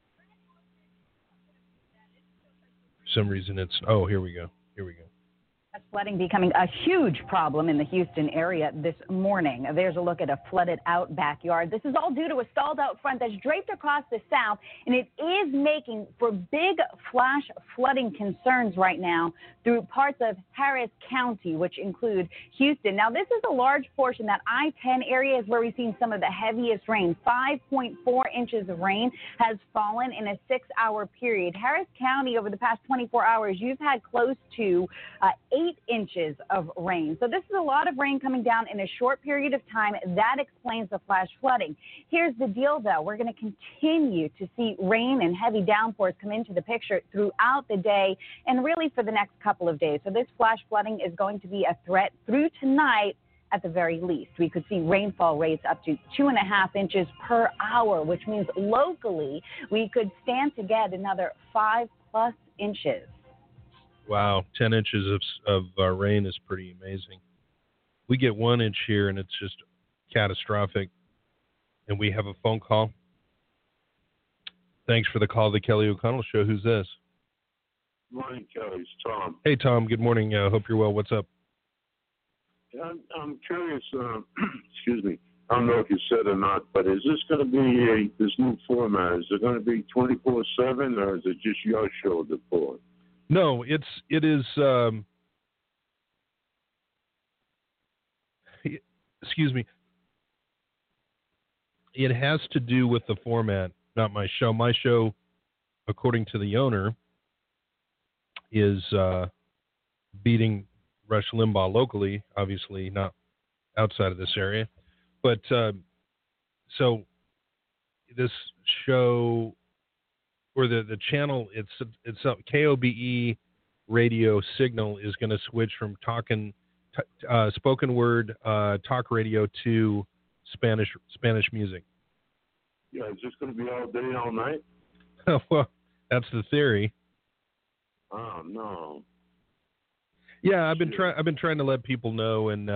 For some reason here we go. Flooding becoming a huge problem in the Houston area this morning. There's a look at a flooded out backyard. This is all due to a stalled out front that's draped across the south, and it is making for big flash flooding concerns right now through parts of Harris County, which include Houston. Now, this is a large portion. That I-10 area is where we've seen some of the heaviest rain. 5.4 inches of rain has fallen in a 6-hour period. Harris County, over the past 24 hours, you've had close to 8 inches of rain. So this is a lot of rain coming down in a short period of time. That explains the flash flooding. Here's the deal, though. We're going to continue to see rain and heavy downpours come into the picture throughout the day and really for the next couple of days. So this flash flooding is going to be a threat through tonight at the very least. We could see rainfall rates up to 2.5 inches per hour, which means locally we could stand to get another 5+ inches. Wow, 10 inches of rain is pretty amazing. We get 1 inch here, and it's just catastrophic. And we have a phone call. Thanks for the call, the Kelly O'Connell Show. Who's this? Morning, Kelly. It's Tom. Hey, Tom. Good morning. Hope you're well. What's up? I'm curious. Excuse me. I don't know if you said or not, but is this going to be this new format? Is it going to be 24/7, or is it just your show to pull? No, it is. Excuse me. It has to do with the format, not my show. My show, according to the owner, is beating Rush Limbaugh locally, obviously not outside of this area. But so this show, or the channel, it's KOBE radio signal is going to switch from spoken word talk radio to Spanish music. Yeah, is this going to be all day, all night? Well, that's the theory. Oh no. Yeah, I've been trying to let people know, and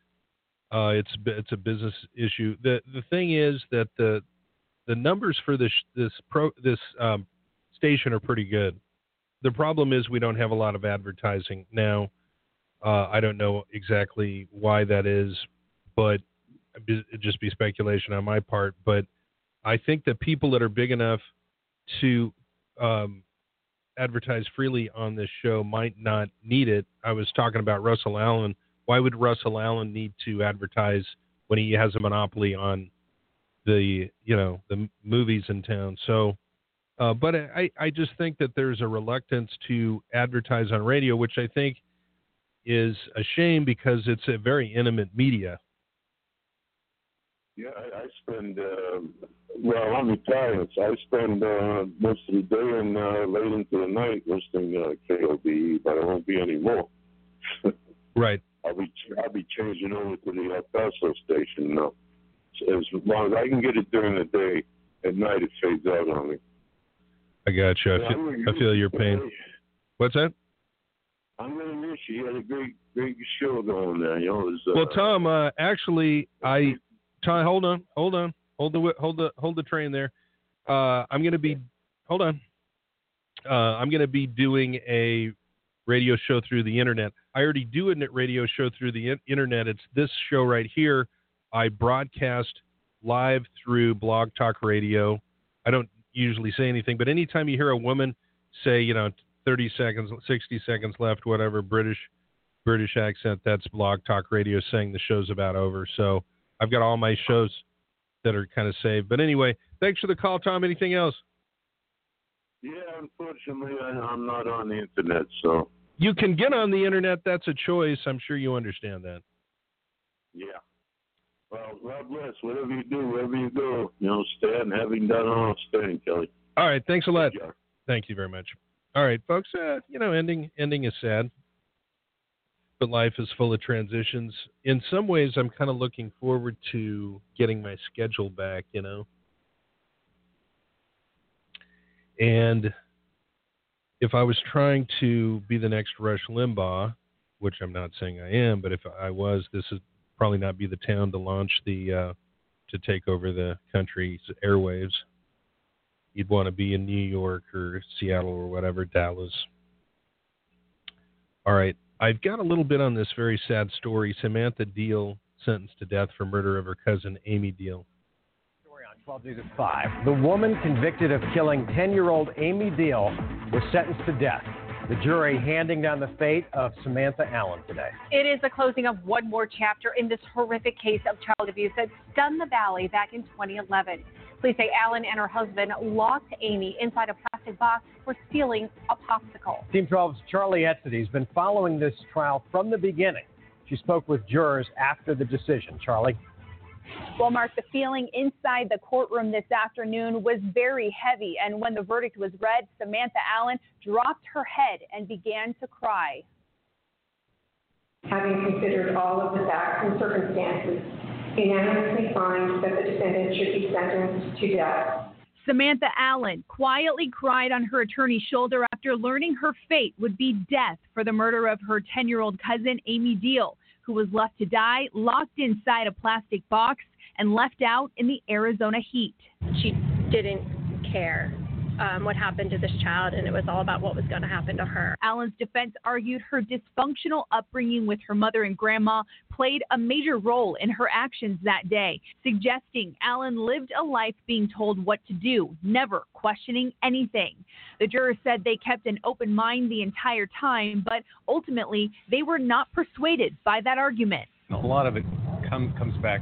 it's a business issue. The thing is that the numbers for this station are pretty good. The problem is we don't have a lot of advertising now. I don't know exactly why that is, but it'd just be speculation on my part. But I think that people that are big enough to advertise freely on this show might not need it. I was talking about Russell Allen. Why would Russell Allen need to advertise when he has a monopoly on the movies in town? So, but I just think that there's a reluctance to advertise on radio, which I think is a shame because it's a very intimate media. Yeah, I spend, I'm retired, so I spend most of the day and late into the night listening to KOBE, but I won't be anymore. Right. I'll be changing over to the El Paso station now. So as long as I can get it during the day, at night it fades out on me. I got you. I feel your pain. What's that? I'm going to miss you. You had a great show going there. Well, Tom, actually, Tom, hold on. Hold the train there. I'm going to be doing a radio show through the internet. I already do a radio show through the internet. It's this show right here. I broadcast live through Blog Talk Radio. I don't usually say anything, but anytime you hear a woman say, 30 seconds, 60 seconds left, whatever, British accent, that's Blog Talk Radio saying the show's about over. So I've got all my shows that are kind of saved. But anyway, thanks for the call, Tom. Anything else? Yeah, unfortunately, I'm not on the internet, so. You can get on the internet. That's a choice. I'm sure you understand that. Yeah. Well, God bless. Whatever you do, wherever you go, stand. Having done all, stand, Kelly. All right. Thanks a lot. Thank you very much. All right, folks. Ending is sad, but life is full of transitions. In some ways, I'm kind of looking forward to getting my schedule back. And if I was trying to be the next Rush Limbaugh, which I'm not saying I am, but if I was, this would probably not be the town to launch to take over the country's airwaves. You'd want to be in New York or Seattle or whatever, Dallas. All right, I've got a little bit on this very sad story. Samantha Deal sentenced to death for murder of her cousin Amy Deal. 12 News at 5. The woman convicted of killing 10-year-old Amy Deal was sentenced to death. The jury handing down the fate of Samantha Allen today. It is the closing of one more chapter in this horrific case of child abuse that stunned the Valley back in 2011. Police say Allen and her husband locked Amy inside a plastic box for stealing a popsicle. Team 12's Charlie Etzidy has been following this trial from the beginning. She spoke with jurors after the decision. Charlie? Well, Mark, the feeling inside the courtroom this afternoon was very heavy, and when the verdict was read, Samantha Allen dropped her head and began to cry. Having considered all of the facts and circumstances, unanimously find that the defendant should be sentenced to death. Samantha Allen quietly cried on her attorney's shoulder after learning her fate would be death for the murder of her 10-year-old cousin, Amy Deal, who was left to die locked inside a plastic box and left out in the Arizona heat. She didn't care what happened to this child, and it was all about what was going to happen to her. Allen's defense argued her dysfunctional upbringing with her mother and grandma played a major role in her actions that day, suggesting Allen lived a life being told what to do, never questioning anything. The jurors said they kept an open mind the entire time, but ultimately they were not persuaded by that argument. A lot of it comes back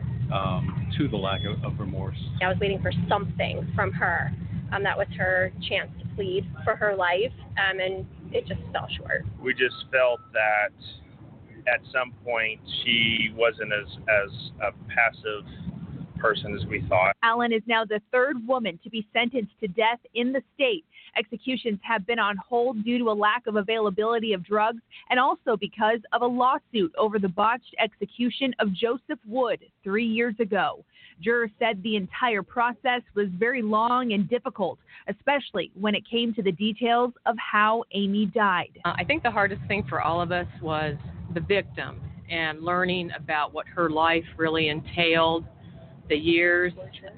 to the lack of remorse. I was waiting for something from her. That was her chance to plead for her life, and it just fell short. We just felt that at some point she wasn't as a passive person as we thought. Allen is now the third woman to be sentenced to death in the state. Executions have been on hold due to a lack of availability of drugs and also because of a lawsuit over the botched execution of Joseph Wood 3 years ago. Jurors said the entire process was very long and difficult, especially when it came to the details of how Amy died. I think the hardest thing for all of us was the victim and learning about what her life really entailed, the years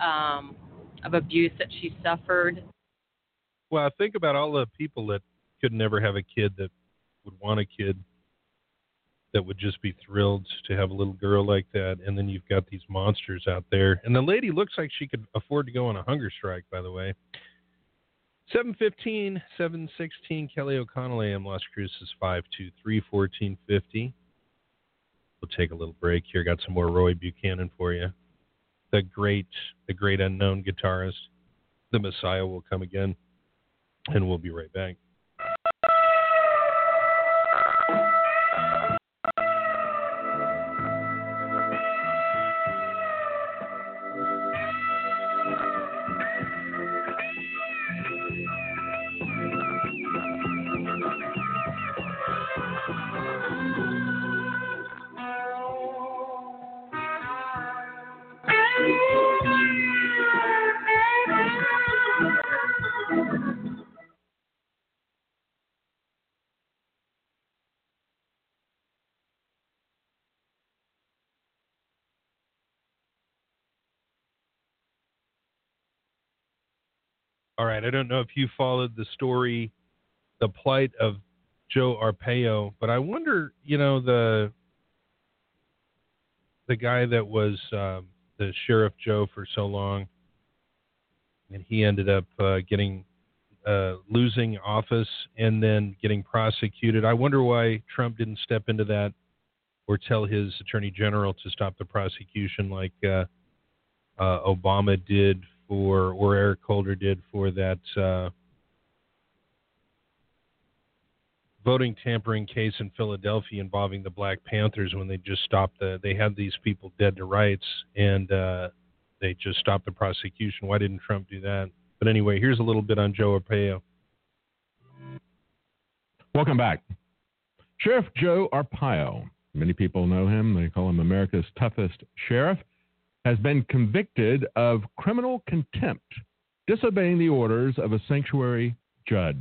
of abuse that she suffered. Well, think about all the people that could never have a kid that would want a kid, that would just be thrilled to have a little girl like that. And then you've got these monsters out there. And the lady looks like she could afford to go on a hunger strike, by the way. 7:15, 7:16, Kelly O'Connell, AM Las Cruces, 523-1450. We'll take a little break here. Got some more Roy Buchanan for you. The great unknown guitarist. The Messiah will come again. And we'll be right back. All right, I don't know if you followed the story, the plight of Joe Arpaio, but I wonder, the guy that was Sheriff Joe for so long, and he ended up losing office and then getting prosecuted. I wonder why Trump didn't step into that or tell his attorney general to stop the prosecution like Obama did or Eric Holder did for that voting tampering case in Philadelphia involving the Black Panthers, when they just stopped they had these people dead to rights, and they just stopped the prosecution. Why didn't Trump do that? But anyway, here's a little bit on Joe Arpaio. Welcome back. Sheriff Joe Arpaio, many people know him. They call him America's toughest sheriff, has been convicted of criminal contempt, disobeying the orders of a sanctuary judge.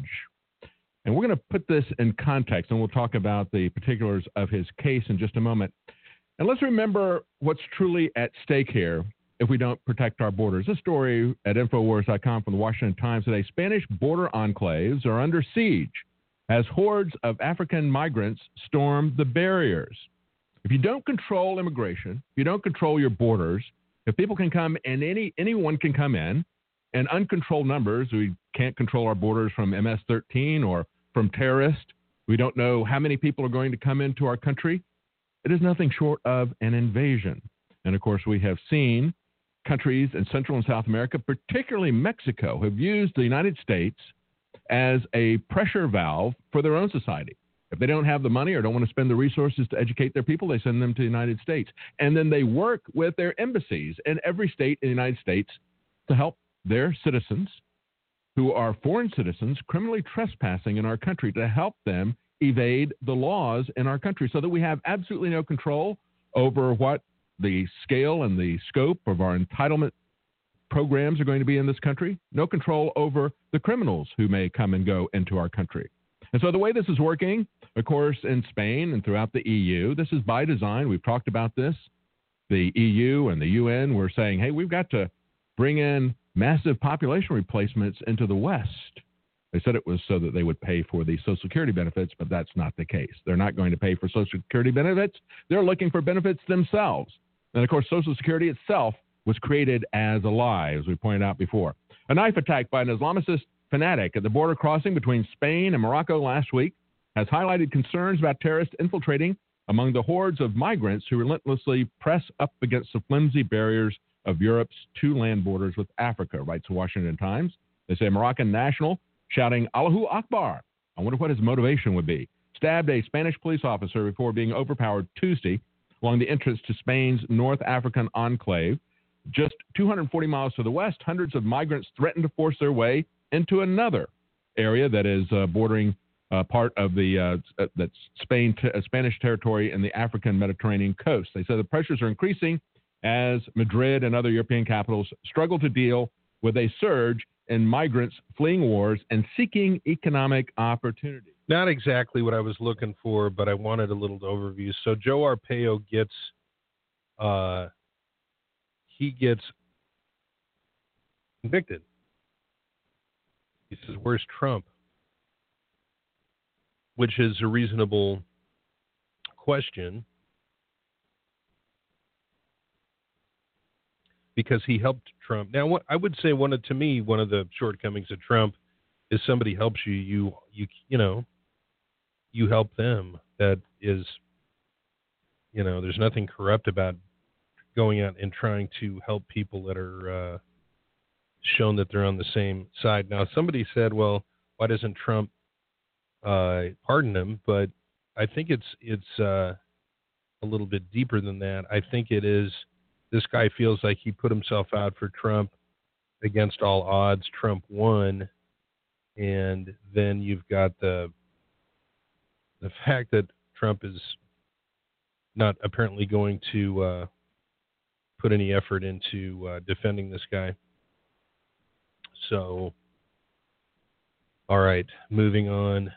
And we're going to put this in context, and we'll talk about the particulars of his case in just a moment. And let's remember what's truly at stake here if we don't protect our borders. This story at Infowars.com from the Washington Times today. Spanish border enclaves are under siege as hordes of African migrants storm the barriers. If you don't control immigration, if you don't control your borders, if people can come and anyone can come in uncontrolled numbers, we can't control our borders from MS-13 or from terrorists. We don't know how many people are going to come into our country. It is nothing short of an invasion. And of course, we have seen countries in Central and South America, particularly Mexico, have used the United States as a pressure valve for their own society. If they don't have the money or don't want to spend the resources to educate their people, they send them to the United States. And then they work with their embassies in every state in the United States to help their citizens who are foreign citizens criminally trespassing in our country, to help them evade the laws in our country, so that we have absolutely no control over what the scale and the scope of our entitlement programs are going to be in this country, no control over the criminals who may come and go into our country. And so the way this is working, of course, in Spain and throughout the EU, this is by design. We've talked about this. The EU and the UN were saying, hey, we've got to bring in massive population replacements into the West. They said it was so that they would pay for the Social Security benefits, but that's not the case. They're not going to pay for Social Security benefits. They're looking for benefits themselves. And, of course, Social Security itself was created as a lie, as we pointed out before. A knife attack by an Islamist fanatic at the border crossing between Spain and Morocco last week has highlighted concerns about terrorists infiltrating among the hordes of migrants who relentlessly press up against the flimsy barriers of Europe's two land borders with Africa, writes the Washington Times. They say a Moroccan national shouting Allahu Akbar, I wonder what his motivation would be, stabbed a Spanish police officer before being overpowered Tuesday along the entrance to Spain's North African enclave. Just 240 miles to the west, hundreds of migrants threatened to force their way into another area that is bordering part of the that's Spanish territory in the African Mediterranean coast. They say the pressures are increasing as Madrid and other European capitals struggle to deal with a surge in migrants fleeing wars and seeking economic opportunity. Not exactly what I was looking for, but I wanted a little overview. So Joe Arpaio gets convicted. He says, where's Trump? Which is a reasonable question, because he helped Trump. Now, what I would say one of the shortcomings of Trump is somebody helps you help them. That is, there's nothing corrupt about going out and trying to help people that are shown that they're on the same side. Now, somebody said, well, why doesn't Trump pardon him? But I think it's a little bit deeper than that. I think it is, this guy feels like he put himself out for Trump against all odds. Trump won. And then you've got the fact that Trump is not apparently going to put any effort into defending this guy. So, all right, moving on.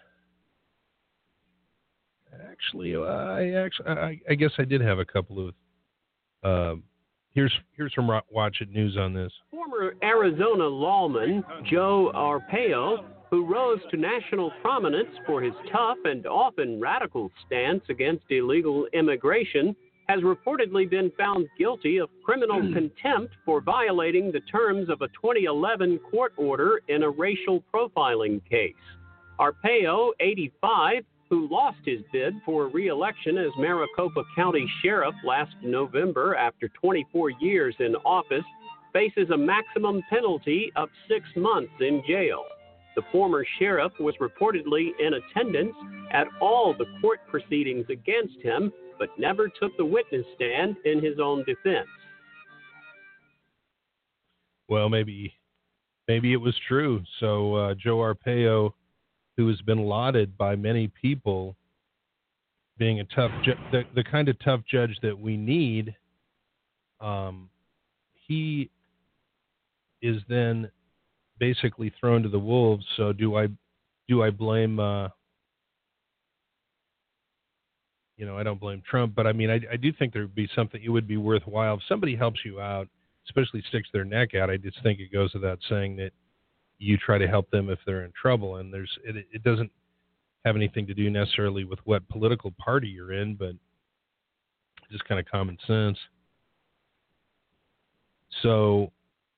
Actually, I guess I did have a couple of. Here's some Watch It News on this. Former Arizona lawman Joe Arpaio, who rose to national prominence for his tough and often radical stance against illegal immigration, has reportedly been found guilty of criminal contempt for violating the terms of a 2011 court order in a racial profiling case. Arpaio, 85, who lost his bid for re-election as Maricopa County Sheriff last November after 24 years in office, faces a maximum penalty of 6 months in jail. The former sheriff was reportedly in attendance at all the court proceedings against him, but never took the witness stand in his own defense. Well, maybe it was true. So Joe Arpaio, who has been lauded by many people being a tough, the kind of tough judge that we need, he is then basically thrown to the wolves. So do I blame? I don't blame Trump, but I mean, I do think there would be something. It would be worthwhile if somebody helps you out, especially sticks their neck out. I just think it goes without saying that you try to help them if they're in trouble, and it doesn't have anything to do necessarily with what political party you're in, but just kind of common sense. So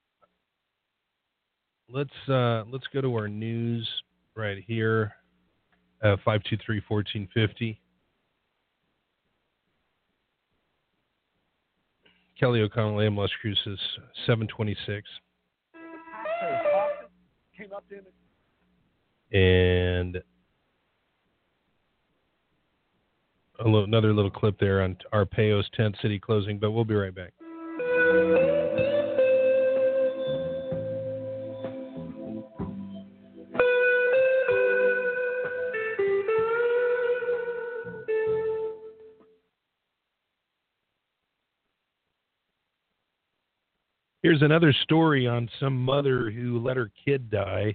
let's go to our news right here, 523-1450. Kelly O'Connell, AM Las Cruces, 726. Came up to him and another little clip there on Arpaio's tent city closing, but we'll be right back. Here's another story on some mother who let her kid die.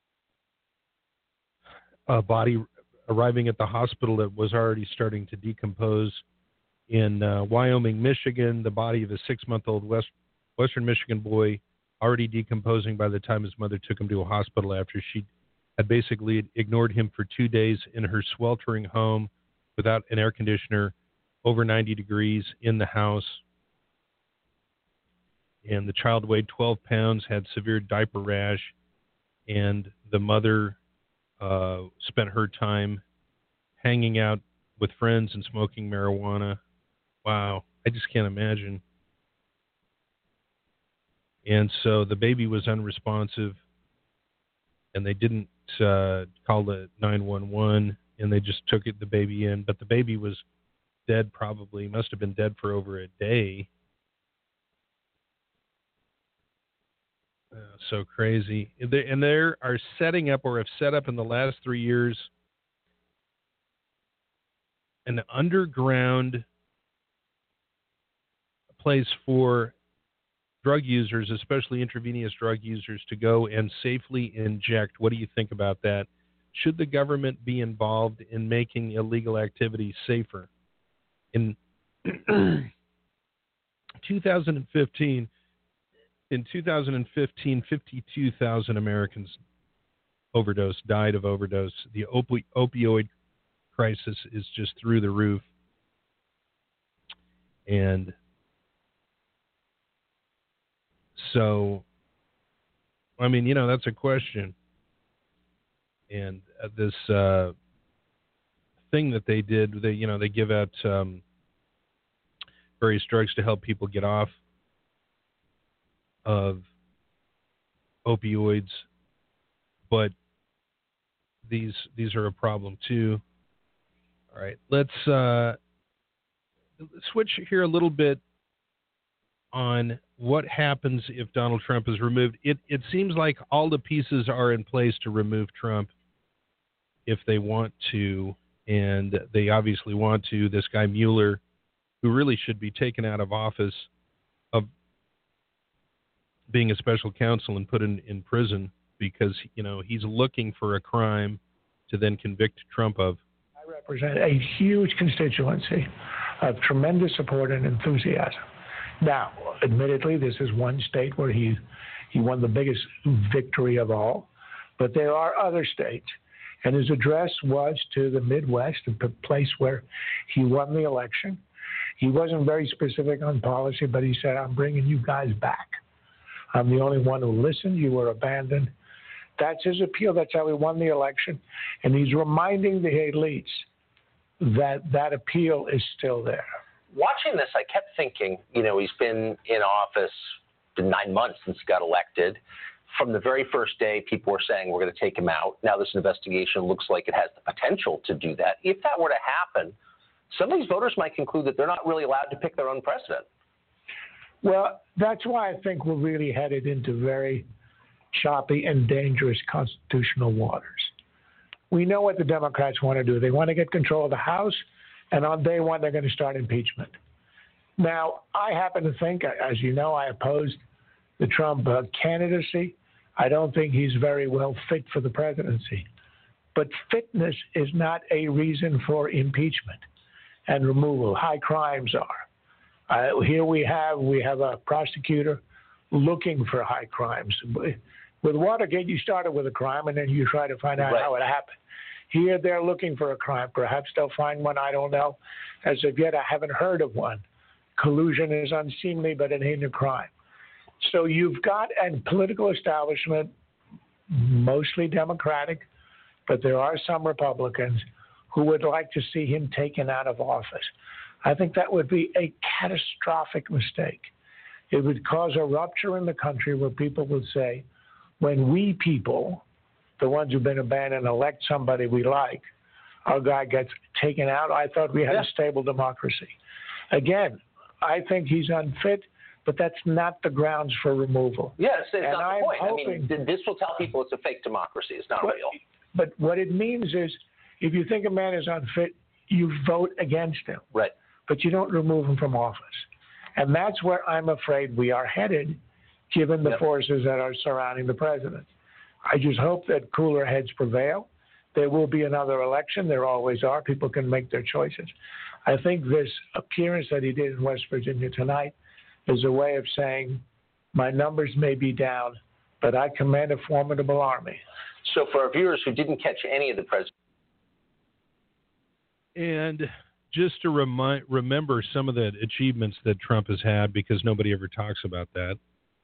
A body arriving at the hospital that was already starting to decompose in Wyoming, Michigan. The body of a 6-month-old Western Michigan boy already decomposing by the time his mother took him to a hospital after she had basically ignored him for 2 days in her sweltering home without an air conditioner, over 90 degrees in the house. And the child weighed 12 pounds, had severe diaper rash, and the mother spent her time hanging out with friends and smoking marijuana. Wow, I just can't imagine. And so the baby was unresponsive, and they didn't call the 911, and they just took the baby in. But the baby was dead, probably must have been dead for over a day. So crazy. And they are setting up, or have set up in the last 3 years, an underground place for drug users, especially intravenous drug users, to go and safely inject. What do you think about that? Should the government be involved in making illegal activity safer? In 2015, 52,000 Americans died of overdose. The opioid crisis is just through the roof. And so, I mean, that's a question. And this thing that they did, they give out various drugs to help people get off of opioids, but these are a problem too. All right, let's switch here a little bit on what happens if Donald Trump is removed. It seems like all the pieces are in place to remove Trump if they want to, and they obviously want to. This guy Mueller, who really should be taken out of office of being a special counsel and put in prison because, he's looking for a crime to then convict Trump of. I represent a huge constituency of tremendous support and enthusiasm. Now, admittedly, this is one state where he won the biggest victory of all, but there are other states. And his address was to the Midwest, the place where he won the election. He wasn't very specific on policy, but he said, I'm bringing you guys back. I'm the only one who listened. You were abandoned. That's his appeal. That's how he won the election. And he's reminding the elites that that appeal is still there. Watching this, I kept thinking, he's been in office for 9 months since he got elected. From the very first day, people were saying we're going to take him out. Now this investigation looks like it has the potential to do that. If that were to happen, some of these voters might conclude that they're not really allowed to pick their own president. Well, that's why I think we're really headed into very choppy and dangerous constitutional waters. We know what the Democrats want to do. They want to get control of the House, and on day one, they're going to start impeachment. Now, I happen to think, as you know, I opposed the Trump candidacy. I don't think he's very well fit for the presidency. But fitness is not a reason for impeachment and removal. High crimes are. Here we have a prosecutor looking for high crimes. With Watergate, you started with a crime, and then you try to find out how it happened. Here, they're looking for a crime. Perhaps they'll find one. I don't know. As of yet, I haven't heard of one. Collusion is unseemly, but it ain't a crime. So you've got a political establishment, mostly Democratic, but there are some Republicans who would like to see him taken out of office. I think that would be a catastrophic mistake. It would cause a rupture in the country where people would say, when we people, the ones who've been abandoned, elect somebody we like, our guy gets taken out. I thought we had a stable democracy. Again, I think he's unfit, but that's not the grounds for removal. Yes, it's not I'm the point. hoping, this will tell people it's a fake democracy. It's not real. But what it means is, if you think a man is unfit, you vote against him. Right. But you don't remove him from office. And that's where I'm afraid we are headed, given the forces that are surrounding the president. I just hope that cooler heads prevail. There will be another election. There always are. People can make their choices. I think this appearance that he did in West Virginia tonight is a way of saying, my numbers may be down, but I command a formidable army. So for our viewers who didn't catch any of the president. And just to remember some of the achievements that Trump has had, because nobody ever talks about that.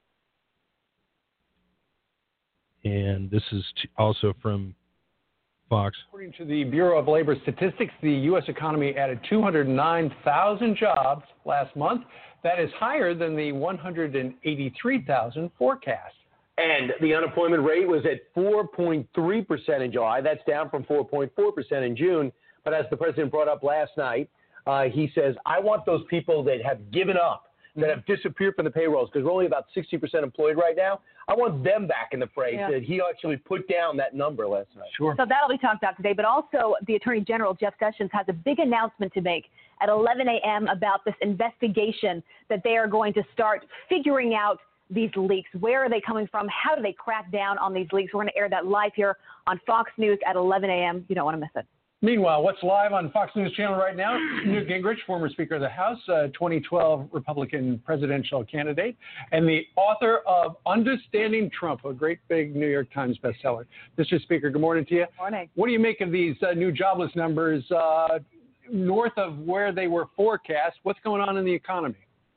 And this is also from Fox. According to the Bureau of Labor Statistics, the U.S. economy added 209,000 jobs last month. That is higher than the 183,000 forecast. And the unemployment rate was at 4.3% in July. That's down from 4.4% in June. But as the president brought up last night, he says, I want those people that have given up, that have disappeared from the payrolls, because we're only about 60% employed right now. I want them back in the fray. Yeah. That he actually put down that number last night. Sure. So that'll be talked about today. But also, the Attorney General, Jeff Sessions, has a big announcement to make at 11 a.m. about this investigation that they are going to start figuring out these leaks. Where are they coming from? How do they crack down on these leaks? We're going to air that live here on Fox News at 11 a.m. You don't want to miss it. Meanwhile, what's live on Fox News Channel right now? Newt Gingrich, former Speaker of the House, 2012 Republican presidential candidate, and the author of Understanding Trump, a great big New York Times bestseller. Mr. Speaker, good morning to you. Morning. What do you make of these new jobless numbers north of where they were forecast? What's going on in the economy?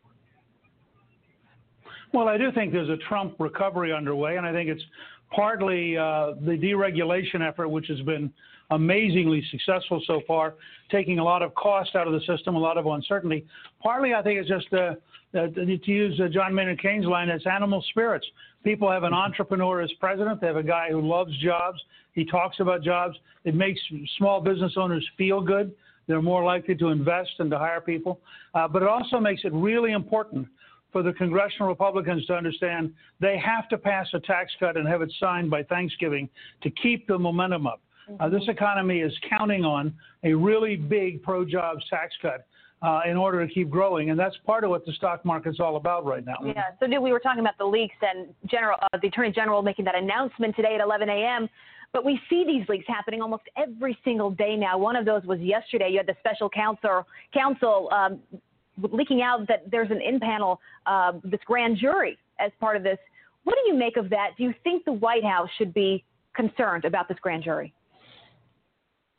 Well, I do think there's a Trump recovery underway, and I think it's partly the deregulation effort, which has been amazingly successful so far, taking a lot of cost out of the system, a lot of uncertainty. Partly, I think it's just, to use John Maynard Keynes' line, it's animal spirits. People have an entrepreneur as president. They have a guy who loves jobs. He talks about jobs. It makes small business owners feel good. They're more likely to invest and to hire people. But it also makes it really important for the congressional Republicans to understand they have to pass a tax cut and have it signed by Thanksgiving to keep the momentum up. This economy is counting on a really big pro-jobs tax cut in order to keep growing, and that's part of what the stock market's all about right now. Yeah, so we were talking about the leaks and the Attorney General making that announcement today at 11 a.m., but we see these leaks happening almost every single day now. One of those was yesterday. You had the special counsel leaking out that there's an in-panel, this grand jury as part of this. What do you make of that? Do you think the White House should be concerned about this grand jury?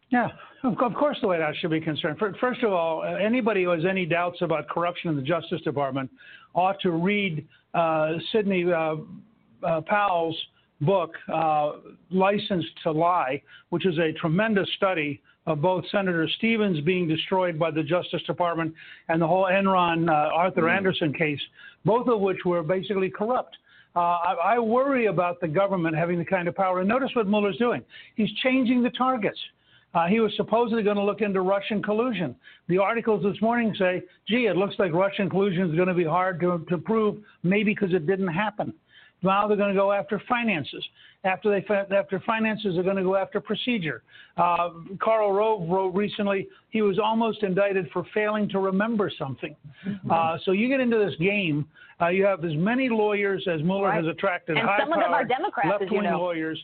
Yeah, of course the White House should be concerned. First of all, anybody who has any doubts about corruption in the Justice Department ought to read Sidney Powell's book, Licensed to Lie, which is a tremendous study of both Senator Stevens being destroyed by the Justice Department and the whole Enron Arthur Anderson case, both of which were basically corrupt. I worry about the government having the kind of power. And notice what Mueller's doing. He's changing the targets. He was supposedly going to look into Russian collusion. The articles this morning say, gee, it looks like Russian collusion is going to be hard to prove, maybe because it didn't happen. Now they're going to go after finances. After finances, they're going to go after procedure. Karl Rove wrote recently he was almost indicted for failing to remember something. So you get into this game, you have as many lawyers as Mueller has attracted, and some of them are Democrats, left-wing lawyers.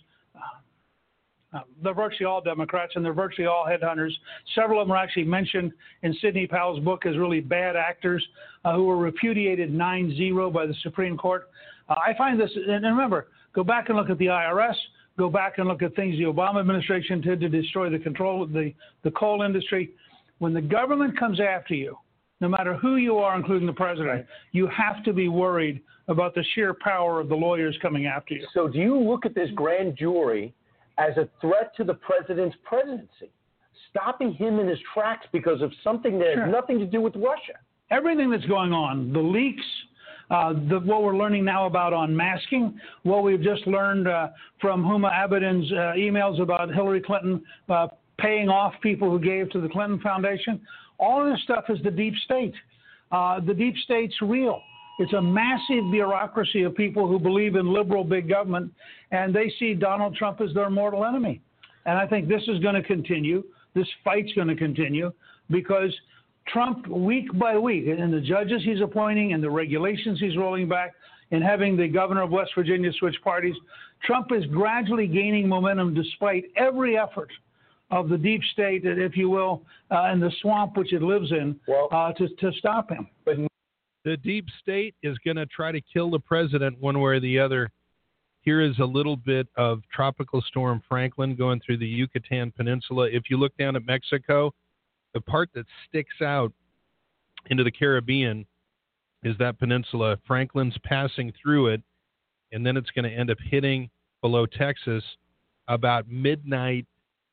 They're virtually all Democrats, and they're virtually all headhunters. Several of them are actually mentioned in Sidney Powell's book as really bad actors who were repudiated 9-0 by the Supreme Court. I find this, and remember, go back and look at the IRS, go back and look at things the Obama administration did to destroy the control of the coal industry. When the government comes after you, no matter who you are, including the president, you have to be worried about the sheer power of the lawyers coming after you. So do you look at this grand jury as a threat to the president's presidency, stopping him in his tracks because of something that has nothing to do with Russia? Everything that's going on, the leaks, what we're learning now about unmasking, what we've just learned from Huma Abedin's emails about Hillary Clinton paying off people who gave to the Clinton Foundation, all of this stuff is the deep state. The deep state's real. It's a massive bureaucracy of people who believe in liberal big government, and they see Donald Trump as their mortal enemy. And I think this is going to continue. This fight's going to continue because Trump, week by week, and the judges he's appointing and the regulations he's rolling back and having the governor of West Virginia switch parties, Trump is gradually gaining momentum despite every effort of the deep state, if you will, and the swamp which it lives in to stop him. But the deep state is going to try to kill the president one way or the other. Here is a little bit of Tropical Storm Franklin going through the Yucatan Peninsula. If you look down at Mexico, the part that sticks out into the Caribbean is that peninsula. Franklin's passing through it, and then it's going to end up hitting below Texas about midnight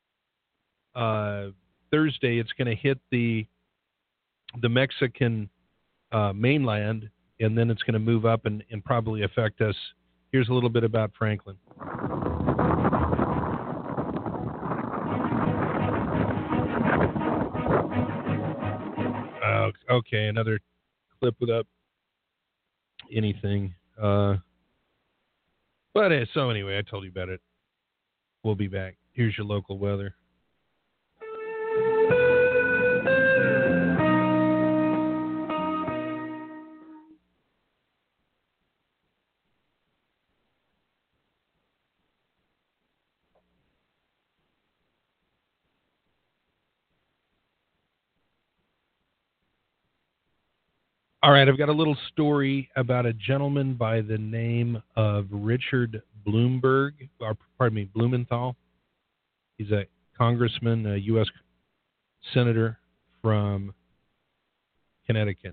Thursday. It's going to hit the Mexican mainland, and then it's going to move up and probably affect us. Here's a little bit about Franklin. Okay, another clip without anything. So anyway, I told you about it. We'll be back. Here's your local weather. All right, I've got a little story about a gentleman by the name of Richard Blumenthal. He's a congressman, a U.S. senator from Connecticut.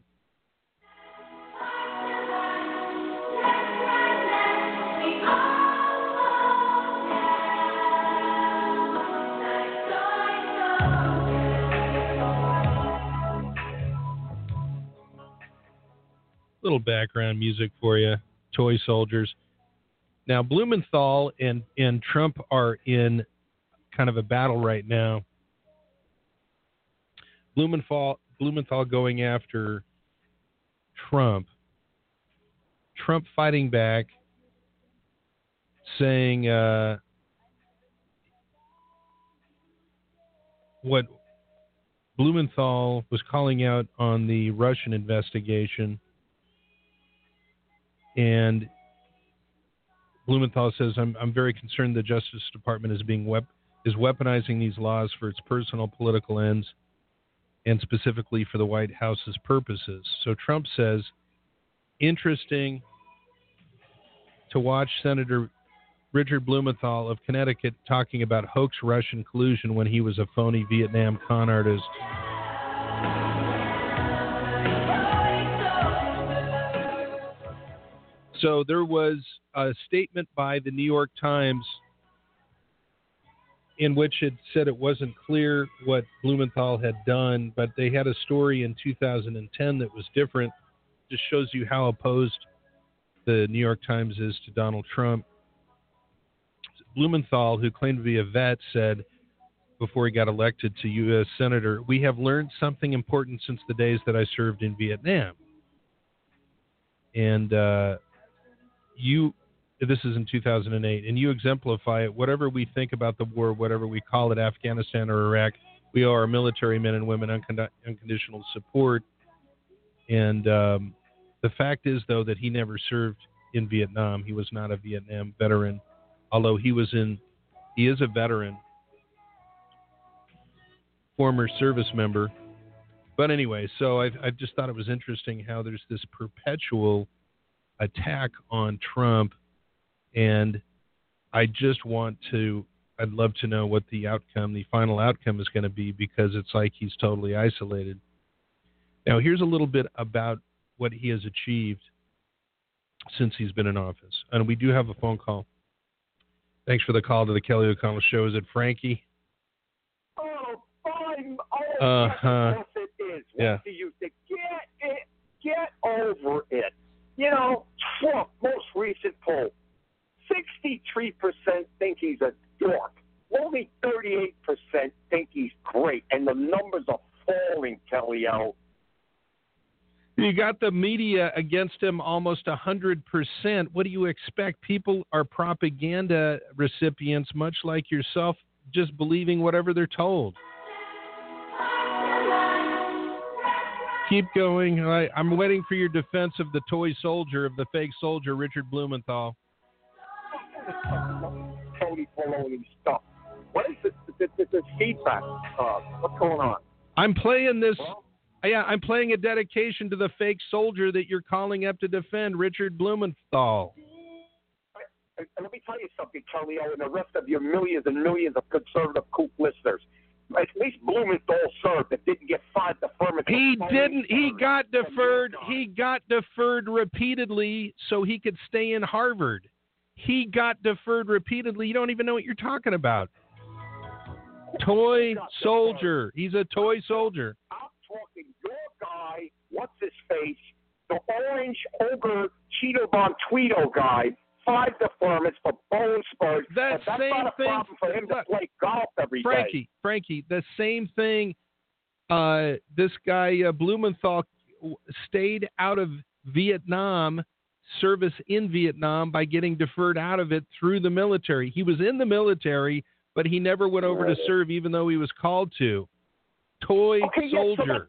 Little background music for you, toy soldiers. Now, Blumenthal and Trump are in kind of a battle right now. Blumenthal going after Trump. Trump fighting back, saying what Blumenthal was calling out on the Russian investigation. And Blumenthal says, I'm very concerned the Justice Department is weaponizing these laws for its personal political ends and specifically for the White House's purposes. So Trump says, interesting to watch Senator Richard Blumenthal of Connecticut talking about hoax Russian collusion when he was a phony Vietnam con artist. So there was a statement by the New York Times in which it said it wasn't clear what Blumenthal had done, but they had a story in 2010 that was different. Just shows you how opposed the New York Times is to Donald Trump. Blumenthal, who claimed to be a vet, said before he got elected to U.S. Senator, "We have learned something important since the days that I served in Vietnam." And this is in 2008, and you exemplify it. Whatever we think about the war, whatever we call it, Afghanistan or Iraq, we owe our military men and women unconditional support. And the fact is, though, that he never served in Vietnam. He was not a Vietnam veteran, although he is a veteran, former service member. But anyway, so I just thought it was interesting how there's this perpetual attack on Trump, and I'd love to know what the final outcome is going to be, because it's like he's totally isolated. Now, here's a little bit about what he has achieved since he's been in office. And we do have a phone call. Thanks for the call to the Kelly O'Connell Show. Is it Frankie? Oh, fine. Yes, it is. Yeah. What do you think? Get over it. You know, Trump, most recent poll, 63% think he's a dork. Only 38% think he's great. And the numbers are falling, Kelly O. You got the media against him almost 100%. What do you expect? People are propaganda recipients, much like yourself, just believing whatever they're told. Keep going. I'm waiting for your defense of the toy soldier, of the fake soldier, Richard Blumenthal. Tony baloney stuff. What is this feedback? What's going on? I'm playing this. Yeah, I'm playing a dedication to the fake soldier that you're calling up to defend, Richard Blumenthal. Let me tell you something, Kelly O, and the rest of your millions and millions of conservative kook listeners. At least Blumenthal served that didn't get 5 deferments. He didn't. He got deferred. He got deferred repeatedly so he could stay in Harvard. He got deferred repeatedly. You don't even know what you're talking about. Toy soldier. He's a toy soldier. I'm talking your guy, what's his face, the orange ogre Cheeto Von Tweedo guy, 5 deferments for bone spurs. That's not same a thing. problem for him to play golf every day. Frankie, the same thing. This guy Blumenthal stayed out of Vietnam, service in Vietnam, by getting deferred out of it through the military. He was in the military, but he never went over to serve, even though he was called to. Toy soldier.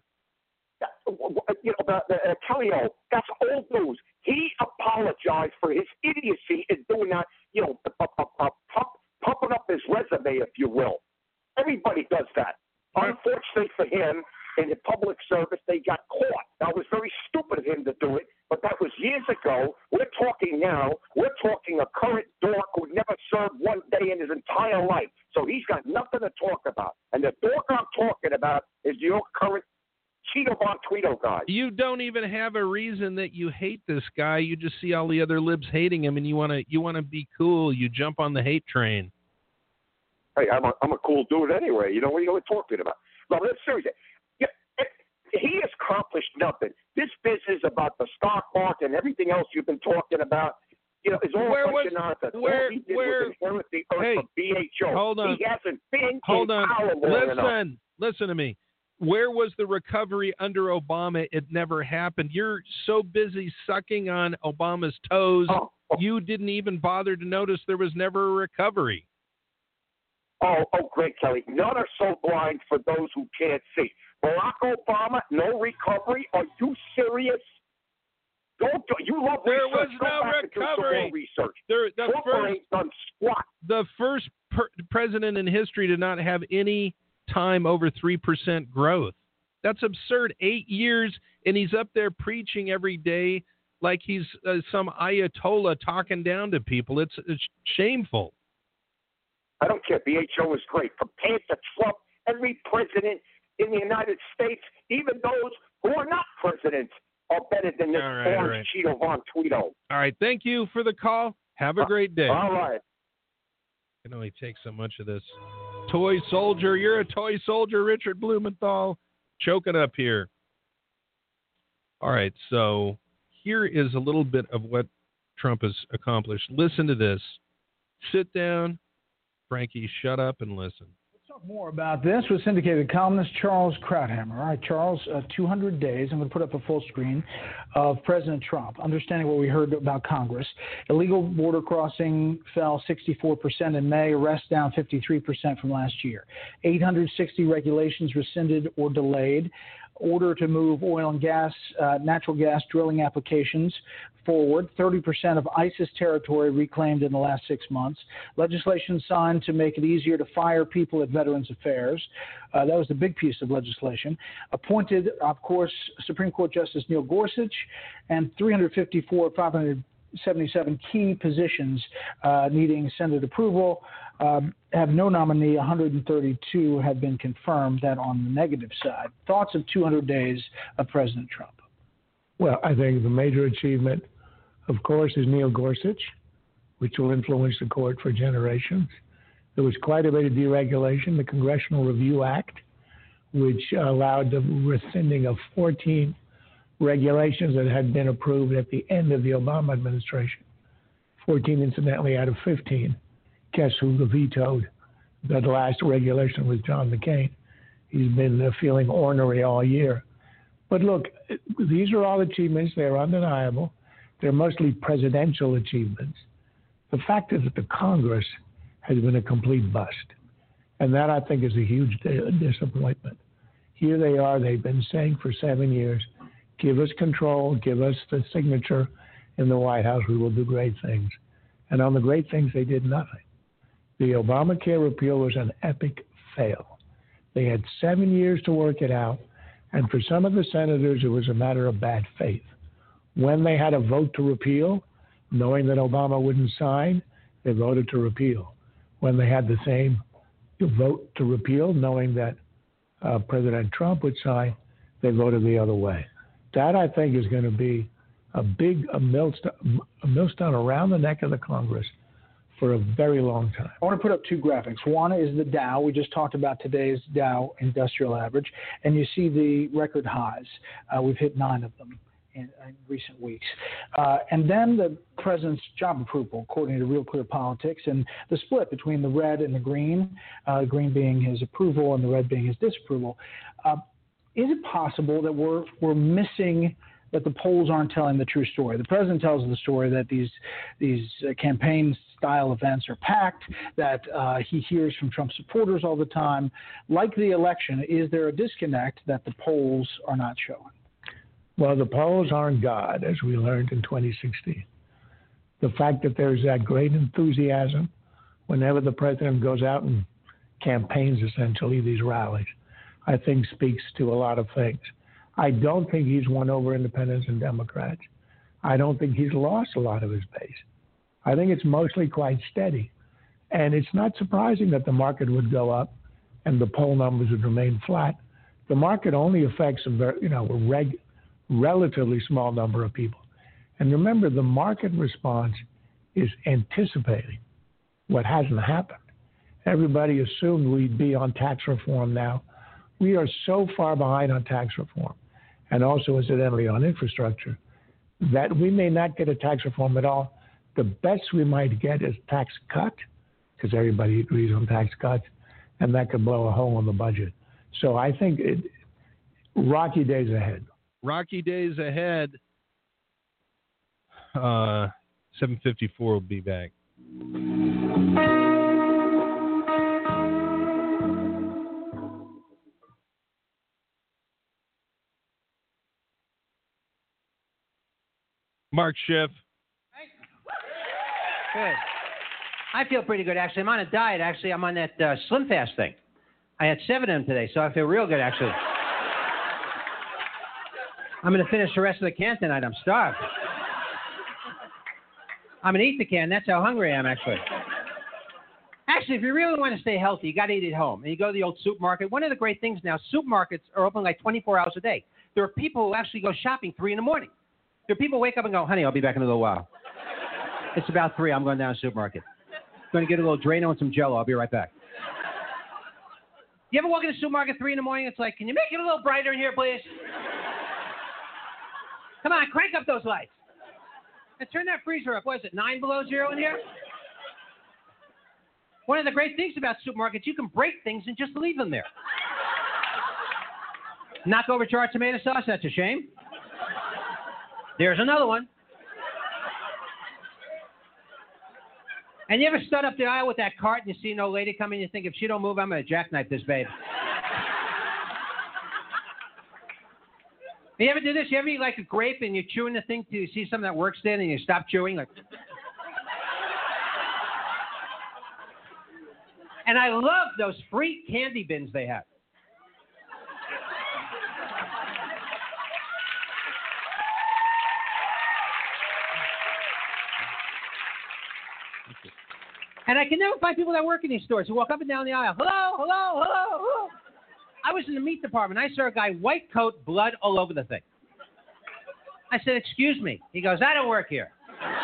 Kelly O, that's old news. He apologized for his idiocy in doing that, pumping up his resume, if you will. Everybody does that. Unfortunately for him, in the public service, they got caught. That was very stupid of him to do it, but that was years ago. We're talking now. We're talking a current dork who never served one day in his entire life. So he's got nothing to talk about. And the dork I'm talking about is your current Cheeto Von Tweedo guy. You don't even have a reason that you hate this guy. You just see all the other libs hating him, and you want to be cool. You jump on the hate train. Hey, I'm a cool dude anyway. You know what are you talking about? No, let's seriously. He has accomplished nothing. This business about the stock market and everything else you've been talking about, is all a bunch of nonsense. All he did was inherit the earth from BHO. Hold on. He hasn't been in power long enough. Listen to me. Where was the recovery under Obama? It never happened. You're so busy sucking on Obama's toes, you didn't even bother to notice there was never a recovery. Oh, great, Kelly. None are so blind for those who can't see. Barack Obama, no recovery? Are you serious? You love there research. Was no recovery. The first president in history to not have any time over 3% growth. That's absurd. 8 years, and he's up there preaching every day like he's some Ayatollah talking down to people. It's shameful. I don't care. WHO is great. Compared to Trump, every president in the United States, even those who are not presidents, are better than this orange Cheeto Von Tweedo. All right. Thank you for the call. Have a great day. All right. I can only take so much of this. Toy soldier. You're a toy soldier, Richard Blumenthal. Choking up here. All right. So here is a little bit of what Trump has accomplished. Listen to this. Sit down. Frankie, shut up and listen. Let's talk more about this with syndicated columnist Charles Krauthammer. All right, Charles, 200 days. I'm going to put up a full screen of President Trump. Understanding what we heard about Congress. Illegal border crossing fell 64% in May. Arrests down 53% from last year. 860 regulations rescinded or delayed. Order to move oil and gas, natural gas drilling applications forward. 30% of ISIS territory reclaimed in the last 6 months. Legislation signed to make it easier to fire people at Veterans Affairs. That was the big piece of legislation. Appointed, of course, Supreme Court Justice Neil Gorsuch, and 577 key positions needing Senate approval. Have no nominee. 132 have been confirmed. That on the negative side. Thoughts of 200 days of President Trump? Well, I think the major achievement, of course, is Neil Gorsuch, which will influence the court for generations. There was quite a bit of deregulation. The Congressional Review Act, which allowed the rescinding of 14 regulations that had been approved at the end of the Obama administration. 14, incidentally, out of 15. Guess who vetoed the last regulation was John McCain. He's been feeling ornery all year. But look, these are all achievements. They're undeniable. They're mostly presidential achievements. The fact is that the Congress has been a complete bust. And that, I think, is a huge disappointment. Here they are. They've been saying for 7 years, give us control, give us the signature in the White House. We will do great things. And on the great things, they did nothing. The Obamacare repeal was an epic fail. They had 7 years to work it out. And for some of the senators, it was a matter of bad faith. When they had a vote to repeal, knowing that Obama wouldn't sign, they voted to repeal. When they had the same vote to repeal, knowing that President Trump would sign, they voted the other way. That, I think, is going to be a millstone around the neck of the Congress for a very long time. I want to put up two graphics. One is the Dow. We just talked about today's Dow Industrial Average, and you see the record highs. We've hit 9 of them in recent weeks. And then the president's job approval, according to Real Clear Politics, and the split between the red and the green being his approval and the red being his disapproval. Is it possible that we're missing, that the polls aren't telling the true story? The president tells the story that these campaign-style events are packed, that he hears from Trump supporters all the time. Like the election, is there a disconnect that the polls are not showing? Well, the polls aren't God, as we learned in 2016. The fact that there's that great enthusiasm whenever the president goes out and campaigns, essentially, these rallies, I think speaks to a lot of things. I don't think he's won over independents and Democrats. I don't think he's lost a lot of his base. I think it's mostly quite steady. And it's not surprising that the market would go up and the poll numbers would remain flat. The market only affects a relatively small number of people. And remember, the market response is anticipating what hasn't happened. Everybody assumed we'd be on tax reform now. We are so far behind on tax reform, and also incidentally on infrastructure, that we may not get a tax reform at all. The best we might get is tax cut, because everybody agrees on tax cuts, and that could blow a hole in the budget. So I think rocky days ahead. Rocky days ahead. 7:54 will be back. Mark Schiff. Good. I feel pretty good, actually. I'm on a diet, actually. I'm on that Slim Fast thing. I had 7 of them today, so I feel real good, actually. I'm going to finish the rest of the can tonight. I'm starved. I'm going to eat the can. That's how hungry I am, actually. Actually, if you really want to stay healthy, you got to eat at home. And you go to the old supermarket. One of the great things now, supermarkets are open like 24 hours a day. There are people who actually go shopping 3 in the morning. There are people who wake up and go, honey, I'll be back in a little while. It's about 3. I'm going down to the supermarket. Going to get a little Drano and some Jell-O. I'll be right back. You ever walk in the supermarket 3 in the morning? It's like, can you make it a little brighter in here, please? Come on, crank up those lights. And turn that freezer up. What is it, 9 below 0 in here? One of the great things about supermarkets, you can break things and just leave them there. Knock over jar tomato sauce, that's a shame. There's another one. And you ever stood up the aisle with that cart and you see an old lady coming and you think, if she don't move, I'm going to jackknife this babe. You ever do this? You ever eat like a grape and you're chewing the thing till you see something that works there and you stop chewing? Like... And I love those free candy bins they have. And I can never find people that work in these stores who walk up and down the aisle. Hello, hello, hello, hello. I was in the meat department. I saw a guy, white coat, blood all over the thing. I said, excuse me. He goes, I don't work here.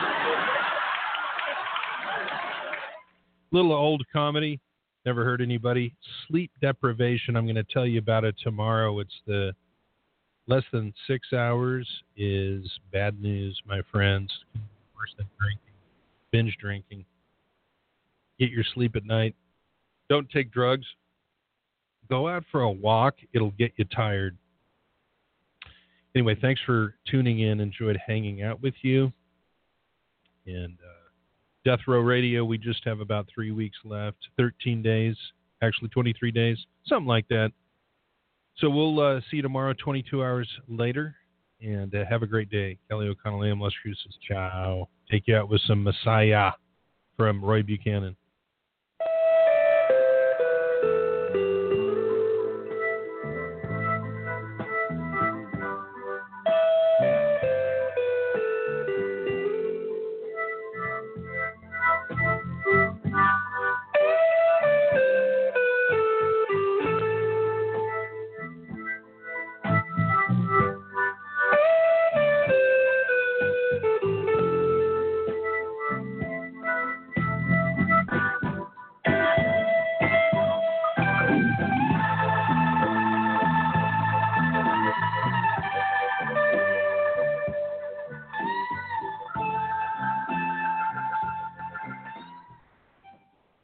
Little old comedy. Never heard anybody. Sleep deprivation. I'm going to tell you about it tomorrow. It's the less than 6 hours is bad news, my friends. Worse than drinking. Binge drinking. Get your sleep at night. Don't take drugs. Go out for a walk. It'll get you tired. Anyway, thanks for tuning in. Enjoyed hanging out with you. And Death Row Radio, we just have about 3 weeks left. 13 days. Actually, 23 days. Something like that. So we'll see you tomorrow, 22 hours later. And have a great day. Kelly O'Connell, A.M. Las Cruces. Ciao. Take you out with some Messiah from Roy Buchanan.